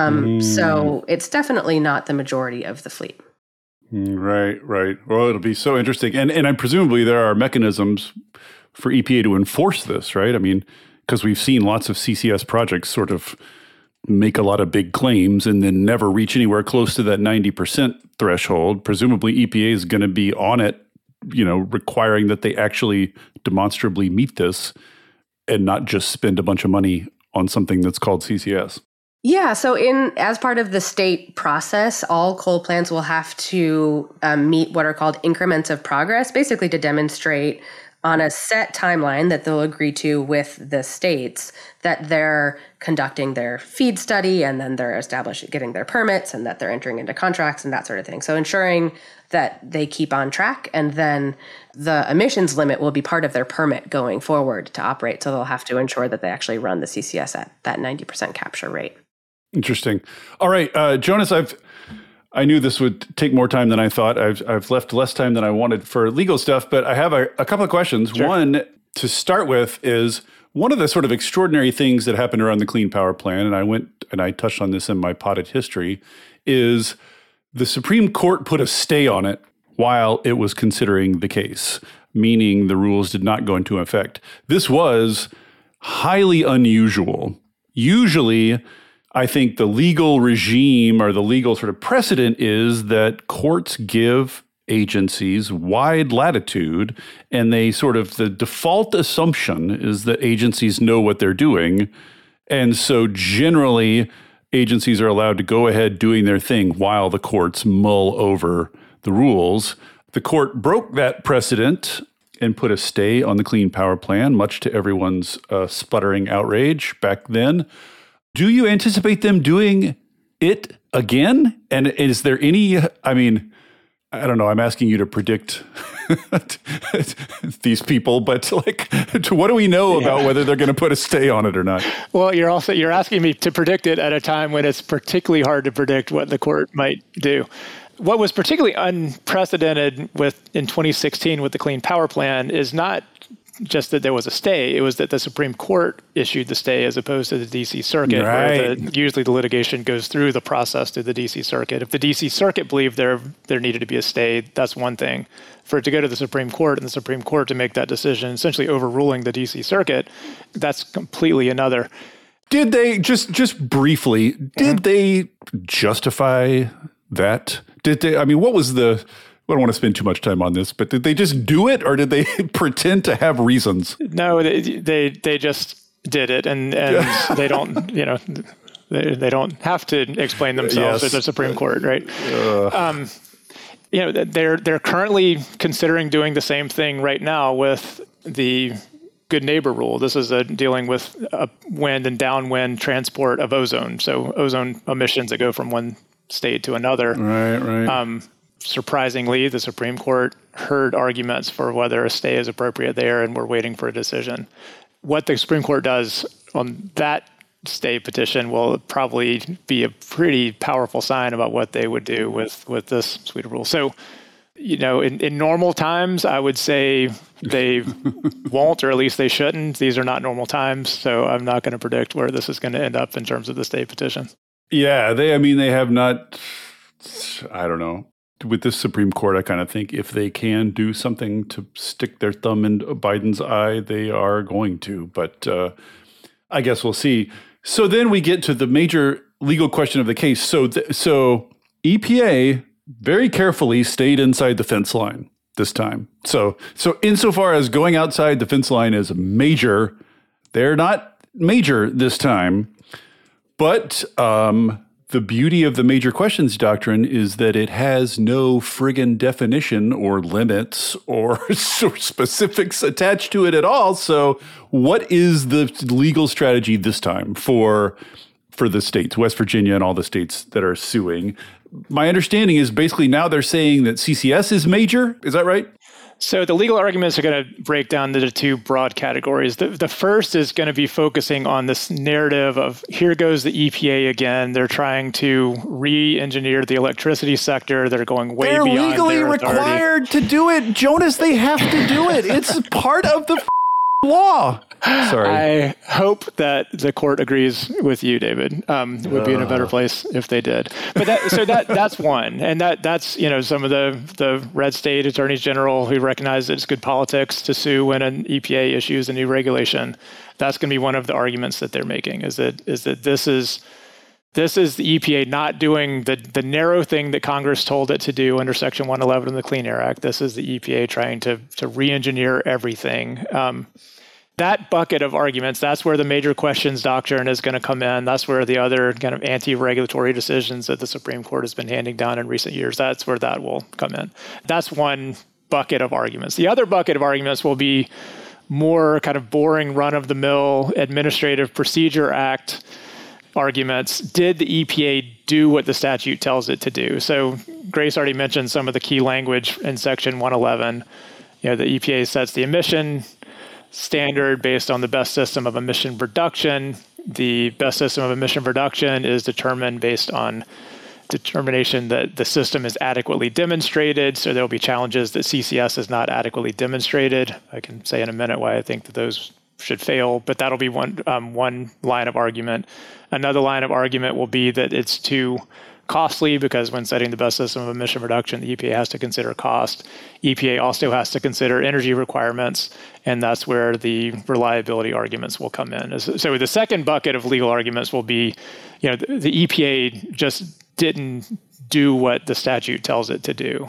So it's definitely not the majority of the fleet. Right. Well, it'll be so interesting. And presumably there are mechanisms for EPA to enforce this, right? I mean, because we've seen lots of CCS projects sort of make a lot of big claims and then never reach anywhere close to that 90% threshold. Presumably EPA is going to be on it, requiring that they actually demonstrably meet this and not just spend a bunch of money on something that's called CCS. Yeah. So as part of the state process, all coal plants will have to meet what are called increments of progress, basically to demonstrate on a set timeline that they'll agree to with the states that they're conducting their FEED study and then they're getting their permits and that they're entering into contracts and that sort of thing. So ensuring that they keep on track, and then the emissions limit will be part of their permit going forward to operate. So they'll have to ensure that they actually run the CCS at that 90% capture rate. Interesting. All right, Jonas, I knew this would take more time than I thought. I've left less time than I wanted for legal stuff, but I have a couple of questions. Sure. One, to start with, is one of the sort of extraordinary things that happened around the Clean Power Plan, and I went and I touched on this in my potted history, is the Supreme Court put a stay on it while it was considering the case, meaning the rules did not go into effect. This was highly unusual. Usually, I think the legal regime or the legal sort of precedent is that courts give agencies wide latitude, and they sort of, the default assumption is that agencies know what they're doing. And so generally, agencies are allowed to go ahead doing their thing while the courts mull over the rules. The court broke that precedent and put a stay on the Clean Power Plan, much to everyone's sputtering outrage back then. Do you anticipate them doing it again? And is there any, I mean, I don't know, I'm asking you to predict these people, but like, what do we know about whether they're going to put a stay on it or not? Well, you're asking me to predict it at a time when it's particularly hard to predict what the court might do. What was particularly unprecedented in 2016 with the Clean Power Plan is not just that there was a stay, it was that the Supreme Court issued the stay as opposed to the D.C. Circuit, where usually the litigation goes through the process through the D.C. Circuit. If the D.C. Circuit believed there needed to be a stay, that's one thing. For it to go to the Supreme Court and the Supreme Court to make that decision, essentially overruling the D.C. Circuit, that's completely another. Did they, just briefly, did they justify that? Did they, I mean, what was the... I don't want to spend too much time on this, but did they just do it, or did they pretend to have reasons? No, they just did it, and they don't, they don't have to explain themselves at the Supreme Court, right? They're currently considering doing the same thing right now with the Good Neighbor Rule. This is dealing with wind and downwind transport of ozone, so ozone emissions that go from one state to another. Right. Surprisingly, the Supreme Court heard arguments for whether a stay is appropriate there, and we're waiting for a decision. What the Supreme Court does on that stay petition will probably be a pretty powerful sign about what they would do with this suite of rules. So, in normal times, I would say they won't, or at least they shouldn't. These are not normal times, so I'm not going to predict where this is going to end up in terms of the stay petition. Yeah, they have not, I don't know. With this Supreme Court, I kind of think if they can do something to stick their thumb in Biden's eye, they are going to. But I guess we'll see. So then we get to the major legal question of the case. So EPA very carefully stayed inside the fence line this time. So insofar as going outside the fence line is major, they're not major this time. But the beauty of the major questions doctrine is that it has no friggin' definition or limits or specifics attached to it at all. So what is the legal strategy this time for the states, West Virginia and all the states that are suing? My understanding is basically now they're saying that CCS is major. Is that right? So the legal arguments are going to break down into two broad categories. The first is going to be focusing on this narrative of here goes the EPA again. They're trying to re-engineer the electricity sector. They're going way beyond their authority. They're legally required to do it. Jonas, they have to do it. It's part of the law. Sorry. I hope that the court agrees with you, David. Would be in a better place if they did. But that's one, and that's some of the red state attorneys general who recognize that it's good politics to sue when an EPA issues a new regulation. That's going to be one of the arguments that they're making is that this is the EPA not doing the narrow thing that Congress told it to do under Section 111 of the Clean Air Act. This is the EPA trying to re-engineer everything. That bucket of arguments, that's where the major questions doctrine is going to come in. That's where the other kind of anti-regulatory decisions that the Supreme Court has been handing down in recent years, that's where that will come in. That's one bucket of arguments. The other bucket of arguments will be more kind of boring run-of-the-mill Administrative Procedure Act arguments. Did the EPA do what the statute tells it to do? So Grace already mentioned some of the key language in Section 111. The EPA sets the emission standard based on the best system of emission reduction. The best system of emission reduction is determined based on determination that the system is adequately demonstrated. So there will be challenges that CCS is not adequately demonstrated. I can say in a minute why I think that those should fail, but that'll be one line of argument. Another line of argument will be that it's too costly because when setting the best system of emission reduction, the EPA has to consider cost. EPA also has to consider energy requirements, and that's where the reliability arguments will come in. So the second bucket of legal arguments will be, the EPA just didn't do what the statute tells it to do.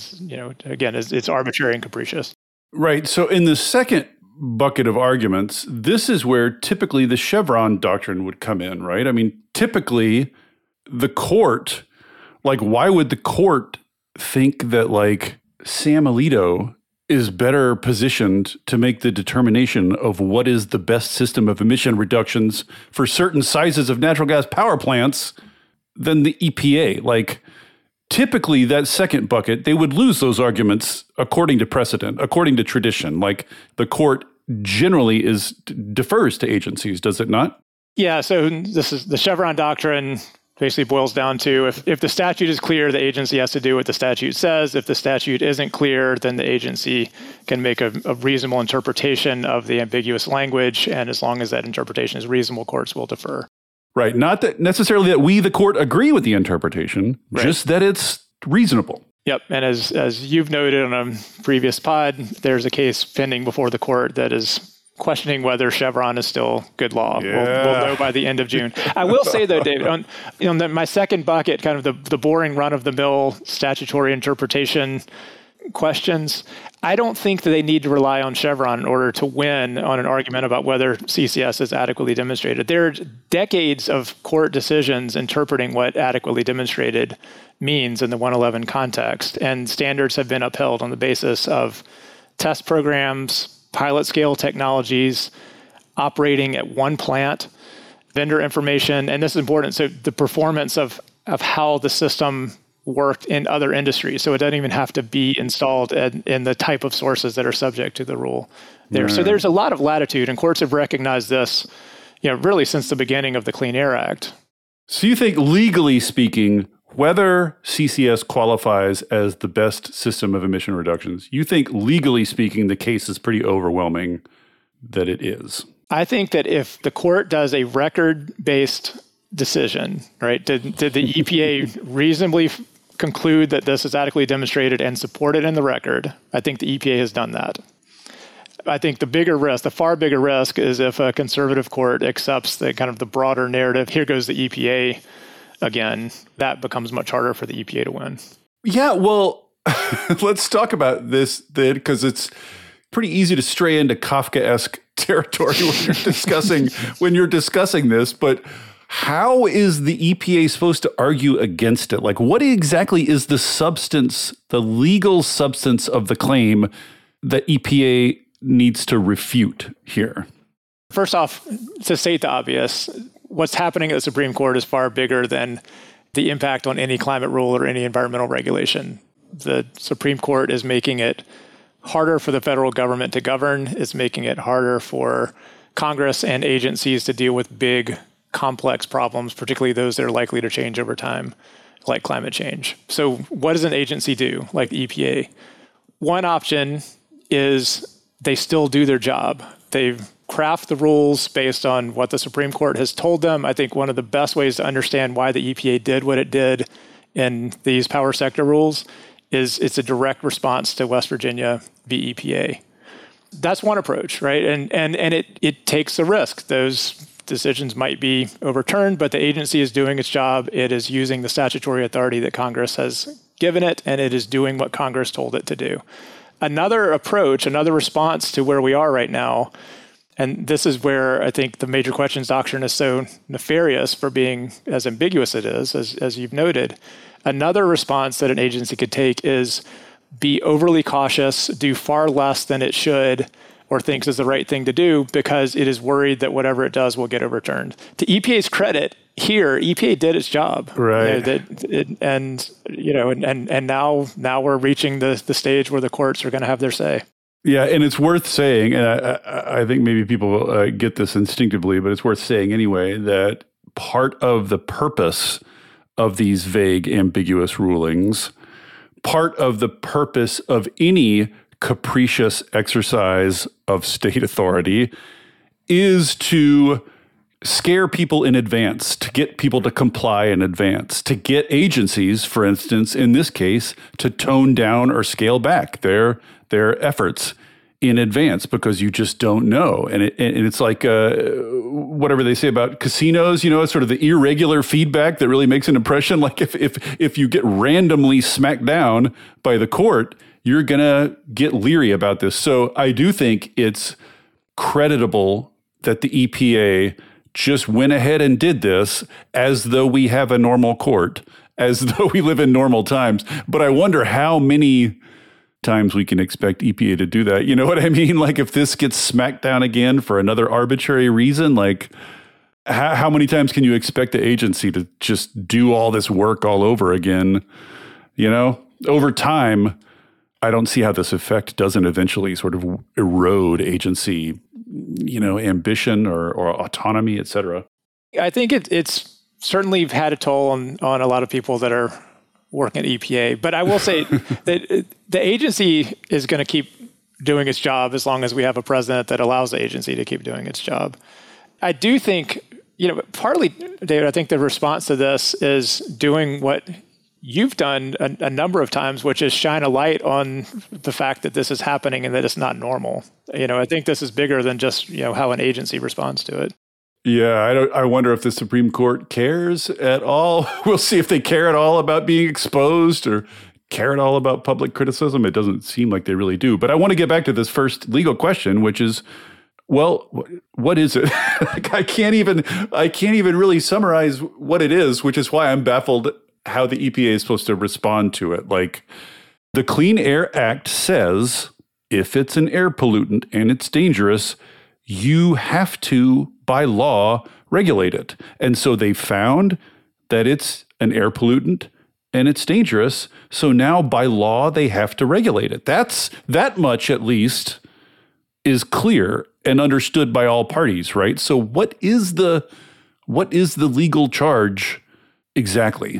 It's arbitrary and capricious. Right. So in the second bucket of arguments, this is where typically the Chevron doctrine would come in, right? I mean, typically the court, why would the court think that Sam Alito is better positioned to make the determination of what is the best system of emission reductions for certain sizes of natural gas power plants than the EPA? Typically, that second bucket, they would lose those arguments according to precedent, according to tradition. The court generally defers to agencies, does it not? Yeah, so this is the Chevron doctrine basically boils down to if the statute is clear, the agency has to do what the statute says. If the statute isn't clear, then the agency can make a reasonable interpretation of the ambiguous language. And as long as that interpretation is reasonable, courts will defer. Right. Not that necessarily that we, the court, agree with the interpretation, right. Just that it's reasonable. Yep. And as you've noted on a previous pod, there's a case pending before the court that is questioning whether Chevron is still good law. Yeah. We'll know by the end of June. I will say, though, David, on my second bucket, kind of the boring run-of-the-mill statutory interpretation questions, I don't think that they need to rely on Chevron in order to win on an argument about whether CCS is adequately demonstrated. There are decades of court decisions interpreting what adequately demonstrated means in the 111 context, and standards have been upheld on the basis of test programs, pilot scale technologies, operating at one plant, vendor information, and this is important, so the performance of how the system worked in other industries. So it doesn't even have to be installed in the type of sources that are subject to the rule there. Right. So there's a lot of latitude, and courts have recognized this, really since the beginning of the Clean Air Act. So you think, legally speaking, whether CCS qualifies as the best system of emission reductions, you think, legally speaking, the case is pretty overwhelming that it is? I think that if the court does a record-based decision, right, did the EPA reasonably conclude that this is adequately demonstrated and support it in the record, I think the EPA has done that. I think the far bigger risk is if a conservative court accepts the kind of the broader narrative, here goes the EPA again, that becomes much harder for the EPA to win. Yeah, well, let's talk about this then, because it's pretty easy to stray into Kafkaesque territory when you're discussing this. But how is the EPA supposed to argue against it? What exactly is the legal substance of the claim that EPA needs to refute here? First off, to state the obvious, what's happening at the Supreme Court is far bigger than the impact on any climate rule or any environmental regulation. The Supreme Court is making it harder for the federal government to govern. It's making it harder for Congress and agencies to deal with big, complex problems, particularly those that are likely to change over time, like climate change. So what does an agency do, like the EPA? One option is they still do their job. They craft the rules based on what the Supreme Court has told them. I think one of the best ways to understand why the EPA did what it did in these power sector rules is it's a direct response to West Virginia v. EPA. That's one approach, right? And it takes a risk. Those decisions might be overturned, but the agency is doing its job. It is using the statutory authority that Congress has given it, and it is doing what Congress told it to do. Another approach, another response to where we are right now, and this is where I think the major questions doctrine is so nefarious for being as ambiguous it is, as you've noted. Another response that an agency could take is be overly cautious, do far less than it should or thinks is the right thing to do because it is worried that whatever it does will get overturned. To EPA's credit, here EPA did its job, right? And now we're reaching the stage where the courts are going to have their say. Yeah, and it's worth saying, and I think maybe people get this instinctively, but it's worth saying anyway, that part of the purpose of these vague, ambiguous rulings, part of the purpose of any capricious exercise of state authority is to scare people in advance, to get people to comply in advance, to get agencies, for instance, in this case, to tone down or scale back their efforts in advance, because you just don't know. And it's like whatever they say about casinos, it's sort of the irregular feedback that really makes an impression. Like if you get randomly smacked down by the court, you're going to get leery about this. So I do think it's creditable that the EPA just went ahead and did this as though we have a normal court, as though we live in normal times. But I wonder how many times we can expect EPA to do that. You know what I mean? Like if this gets smacked down again for another arbitrary reason, like how many times can you expect the agency to just do all this work all over again? Over time, I don't see how this effect doesn't eventually sort of erode agency, ambition or autonomy, et cetera. I think it's certainly had a toll on a lot of people that are working at EPA. But I will say that the agency is going to keep doing its job as long as we have a president that allows the agency to keep doing its job. I do think, partly, David, I think the response to this is doing what you've done a number of times, which is shine a light on the fact that this is happening and that it's not normal. I think this is bigger than just, how an agency responds to it. Yeah, I wonder if the Supreme Court cares at all. We'll see if they care at all about being exposed or care at all about public criticism. It doesn't seem like they really do. But I want to get back to this first legal question, which is, well, what is it? I can't even really summarize what it is, which is why I'm baffled how the EPA is supposed to respond to it. Like, the Clean Air Act says if it's an air pollutant and it's dangerous, you have to, by law, regulate it. And so they found that it's an air pollutant and it's dangerous. So now by law, they have to regulate it. That much, at least, is clear and understood by all parties, right? So what is the legal charge exactly?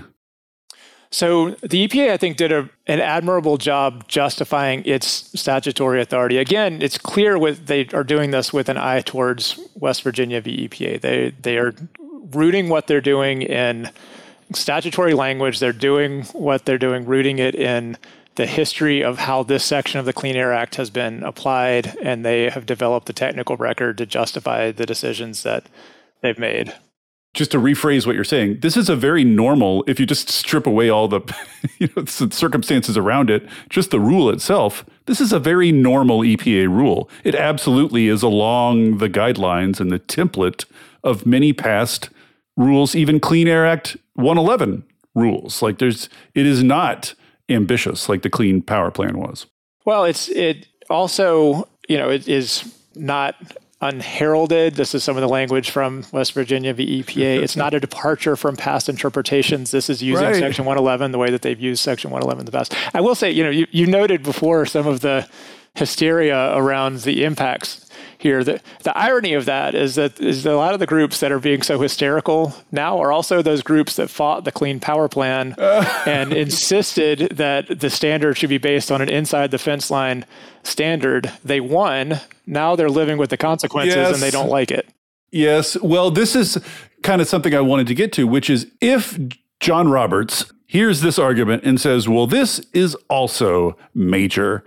So the EPA, I think, did an admirable job justifying its statutory authority. Again, it's clear they are doing this with an eye towards West Virginia v. EPA. They are rooting what they're doing in statutory language. They're doing what they're doing, rooting it in the history of how this section of the Clean Air Act has been applied, and they have developed the technical record to justify the decisions that they've made. Just to rephrase what you're saying, this is a very normal, if you just strip away all the circumstances around it, just the rule itself, this is a very normal EPA rule. It absolutely is along the guidelines and the template of many past rules, even Clean Air Act 111 rules. Like it is not ambitious like the Clean Power Plan was. Well, it also, it is not unheralded. This is some of the language from West Virginia v. EPA. It's not a departure from past interpretations. This is using Section 111 the way that they've used Section 111 in the past. I will say, you noted before some of the hysteria around the impacts here. The irony of that is that a lot of the groups that are being so hysterical now are also those groups that fought the Clean Power Plan and insisted that the standard should be based on an inside the fence line standard. They won. Now they're living with the consequences and they don't like it. Yes. Well, this is kind of something I wanted to get to, which is if John Roberts hears this argument and says, well, this is also major,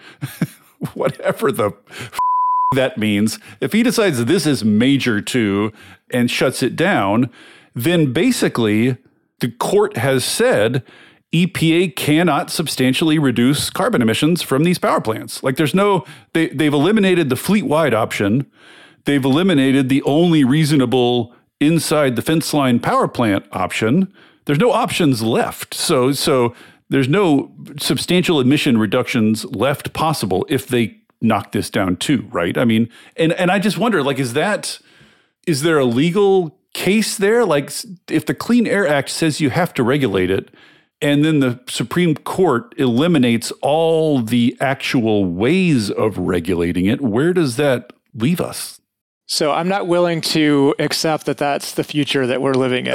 whatever the that means, if he decides that this is major too and shuts it down, then basically the court has said EPA cannot substantially reduce carbon emissions from these power plants. Like they've eliminated the fleet-wide option. They've eliminated the only reasonable inside the fence line power plant option. There's no options left. So there's no substantial emission reductions left possible if they knock this down too, right? I mean, and I just wonder, like, is there a legal case there? Like, if the Clean Air Act says you have to regulate it, and then the Supreme Court eliminates all the actual ways of regulating it, where does that leave us? So I'm not willing to accept that that's the future that we're living in.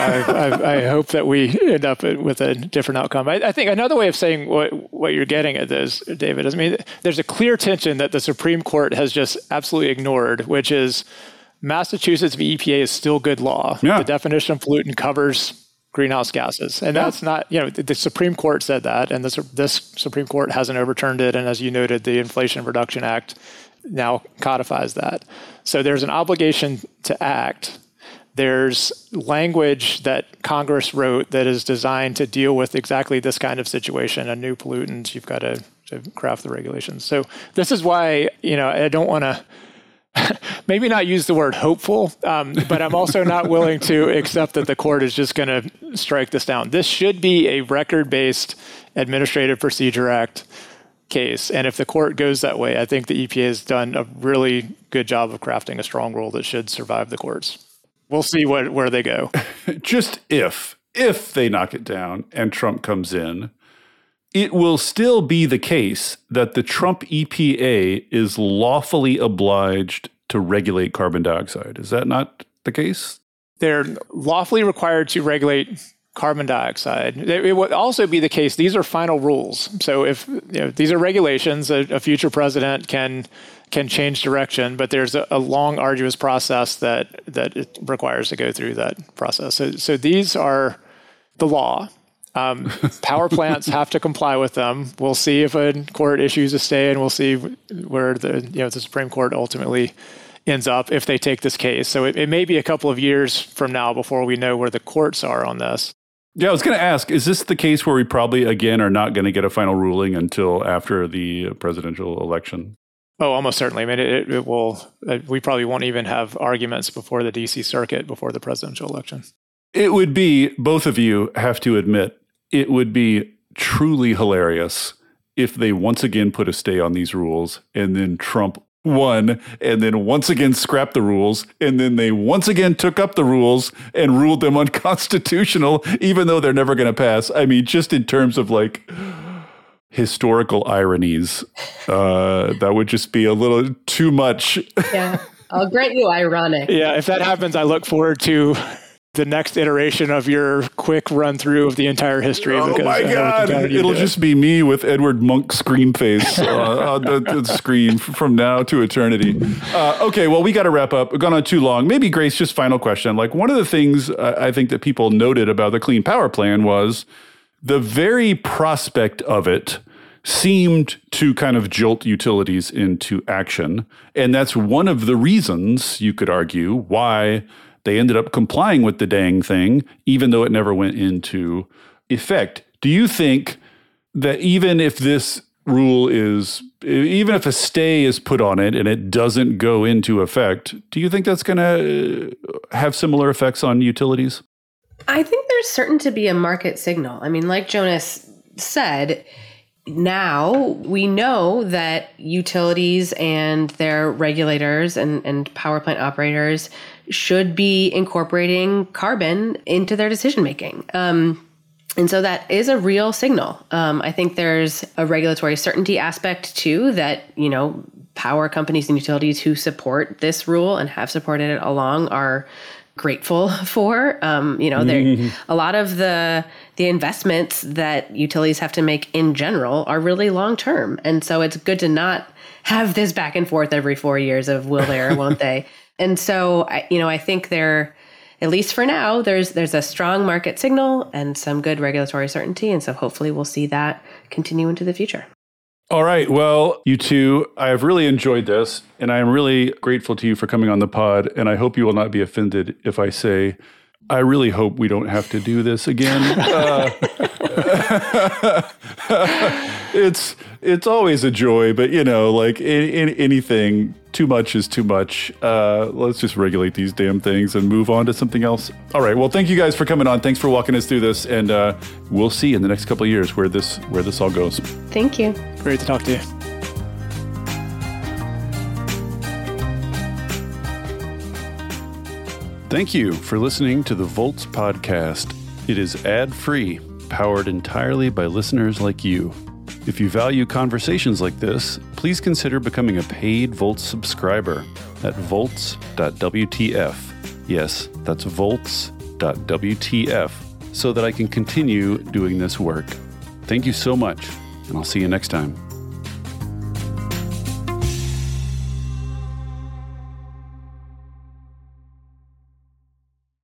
I hope that we end up with a different outcome. I think another way of saying what you're getting at this, David, is, there's a clear tension that the Supreme Court has just absolutely ignored, which is Massachusetts v. EPA is still good law. Yeah. The definition of pollutant covers greenhouse gases. And that's not, the Supreme Court said that, and this Supreme Court hasn't overturned it. And as you noted, the Inflation Reduction Act now codifies that. So there's an obligation to act. There's language that Congress wrote that is designed to deal with exactly this kind of situation, a new pollutant. You've got to craft the regulations. So this is why, I don't want to maybe not use the word hopeful, but I'm also not willing to accept that the court is just going to strike this down. This should be a record-based Administrative Procedure Act case. And if the court goes that way, I think the EPA has done a really good job of crafting a strong rule that should survive the courts. We'll see where they go. Just if they knock it down and Trump comes in, it will still be the case that the Trump EPA is lawfully obliged to regulate carbon dioxide. Is that not the case? They're lawfully required to regulate carbon dioxide. It would also be the case, these are final rules. So if these are regulations, a future president can change direction, but there's a long, arduous process that it requires to go through that process. So these are the law. Power plants have to comply with them. We'll see if a court issues a stay, and we'll see where the Supreme Court ultimately ends up if they take this case. So it may be a couple of years from now before we know where the courts are on this. Yeah, I was going to ask, is this the case where we probably, again, are not going to get a final ruling until after the presidential election? Oh, almost certainly. I mean, it will. We probably won't even have arguments before the D.C. Circuit before the presidential election. It would be, both of you have to admit, it would be truly hilarious if they once again put a stay on these rules and then Trump won and then once again scrapped the rules and then they once again took up the rules and ruled them unconstitutional, even though they're never going to pass. I mean, just in terms of like historical ironies, that would just be a little too much. Yeah, I'll grant you ironic. Yeah, if that happens, I look forward to the next iteration of your quick run through of the entire history. Oh my God. It'll just be me with Edward Munch screen face on the screen from now to eternity. Okay, well, we got to wrap up. We've gone on too long. Maybe, Grace, just final question. Like, one of the things I think that people noted about the Clean Power Plan was the very prospect of it seemed to kind of jolt utilities into action. And that's one of the reasons, you could argue, why they ended up complying with the dang thing, even though it never went into effect. Do you think that even if this rule even if a stay is put on it and it doesn't go into effect, do you think that's going to have similar effects on utilities? I think there's certain to be a market signal. I mean, like Jonas said, now we know that utilities and their regulators and power plant operators should be incorporating carbon into their decision making. And so that is a real signal. I think there's a regulatory certainty aspect too, that, power companies and utilities who support this rule and have supported it along are grateful for. A lot of the investments that utilities have to make in general are really long term. And so it's good to not have this back and forth every 4 years of will they or won't they. And so, I think there, at least for now, there's a strong market signal and some good regulatory certainty. And so hopefully we'll see that continue into the future. All right. Well, you two, I have really enjoyed this, and I am really grateful to you for coming on the pod. And I hope you will not be offended if I say, I really hope we don't have to do this again. It's always a joy, but like anything, too much is too much. Let's just regulate these damn things and move on to something else. All right. Well, thank you guys for coming on. Thanks for walking us through this, and we'll see in the next couple of years where this all goes. Thank you. Great to talk to you. Thank you for listening to the Volts podcast. It is ad-free, powered entirely by listeners like you. If you value conversations like this, please consider becoming a paid Volts subscriber at volts.wtf. Yes, that's volts.wtf, so that I can continue doing this work. Thank you so much, and I'll see you next time.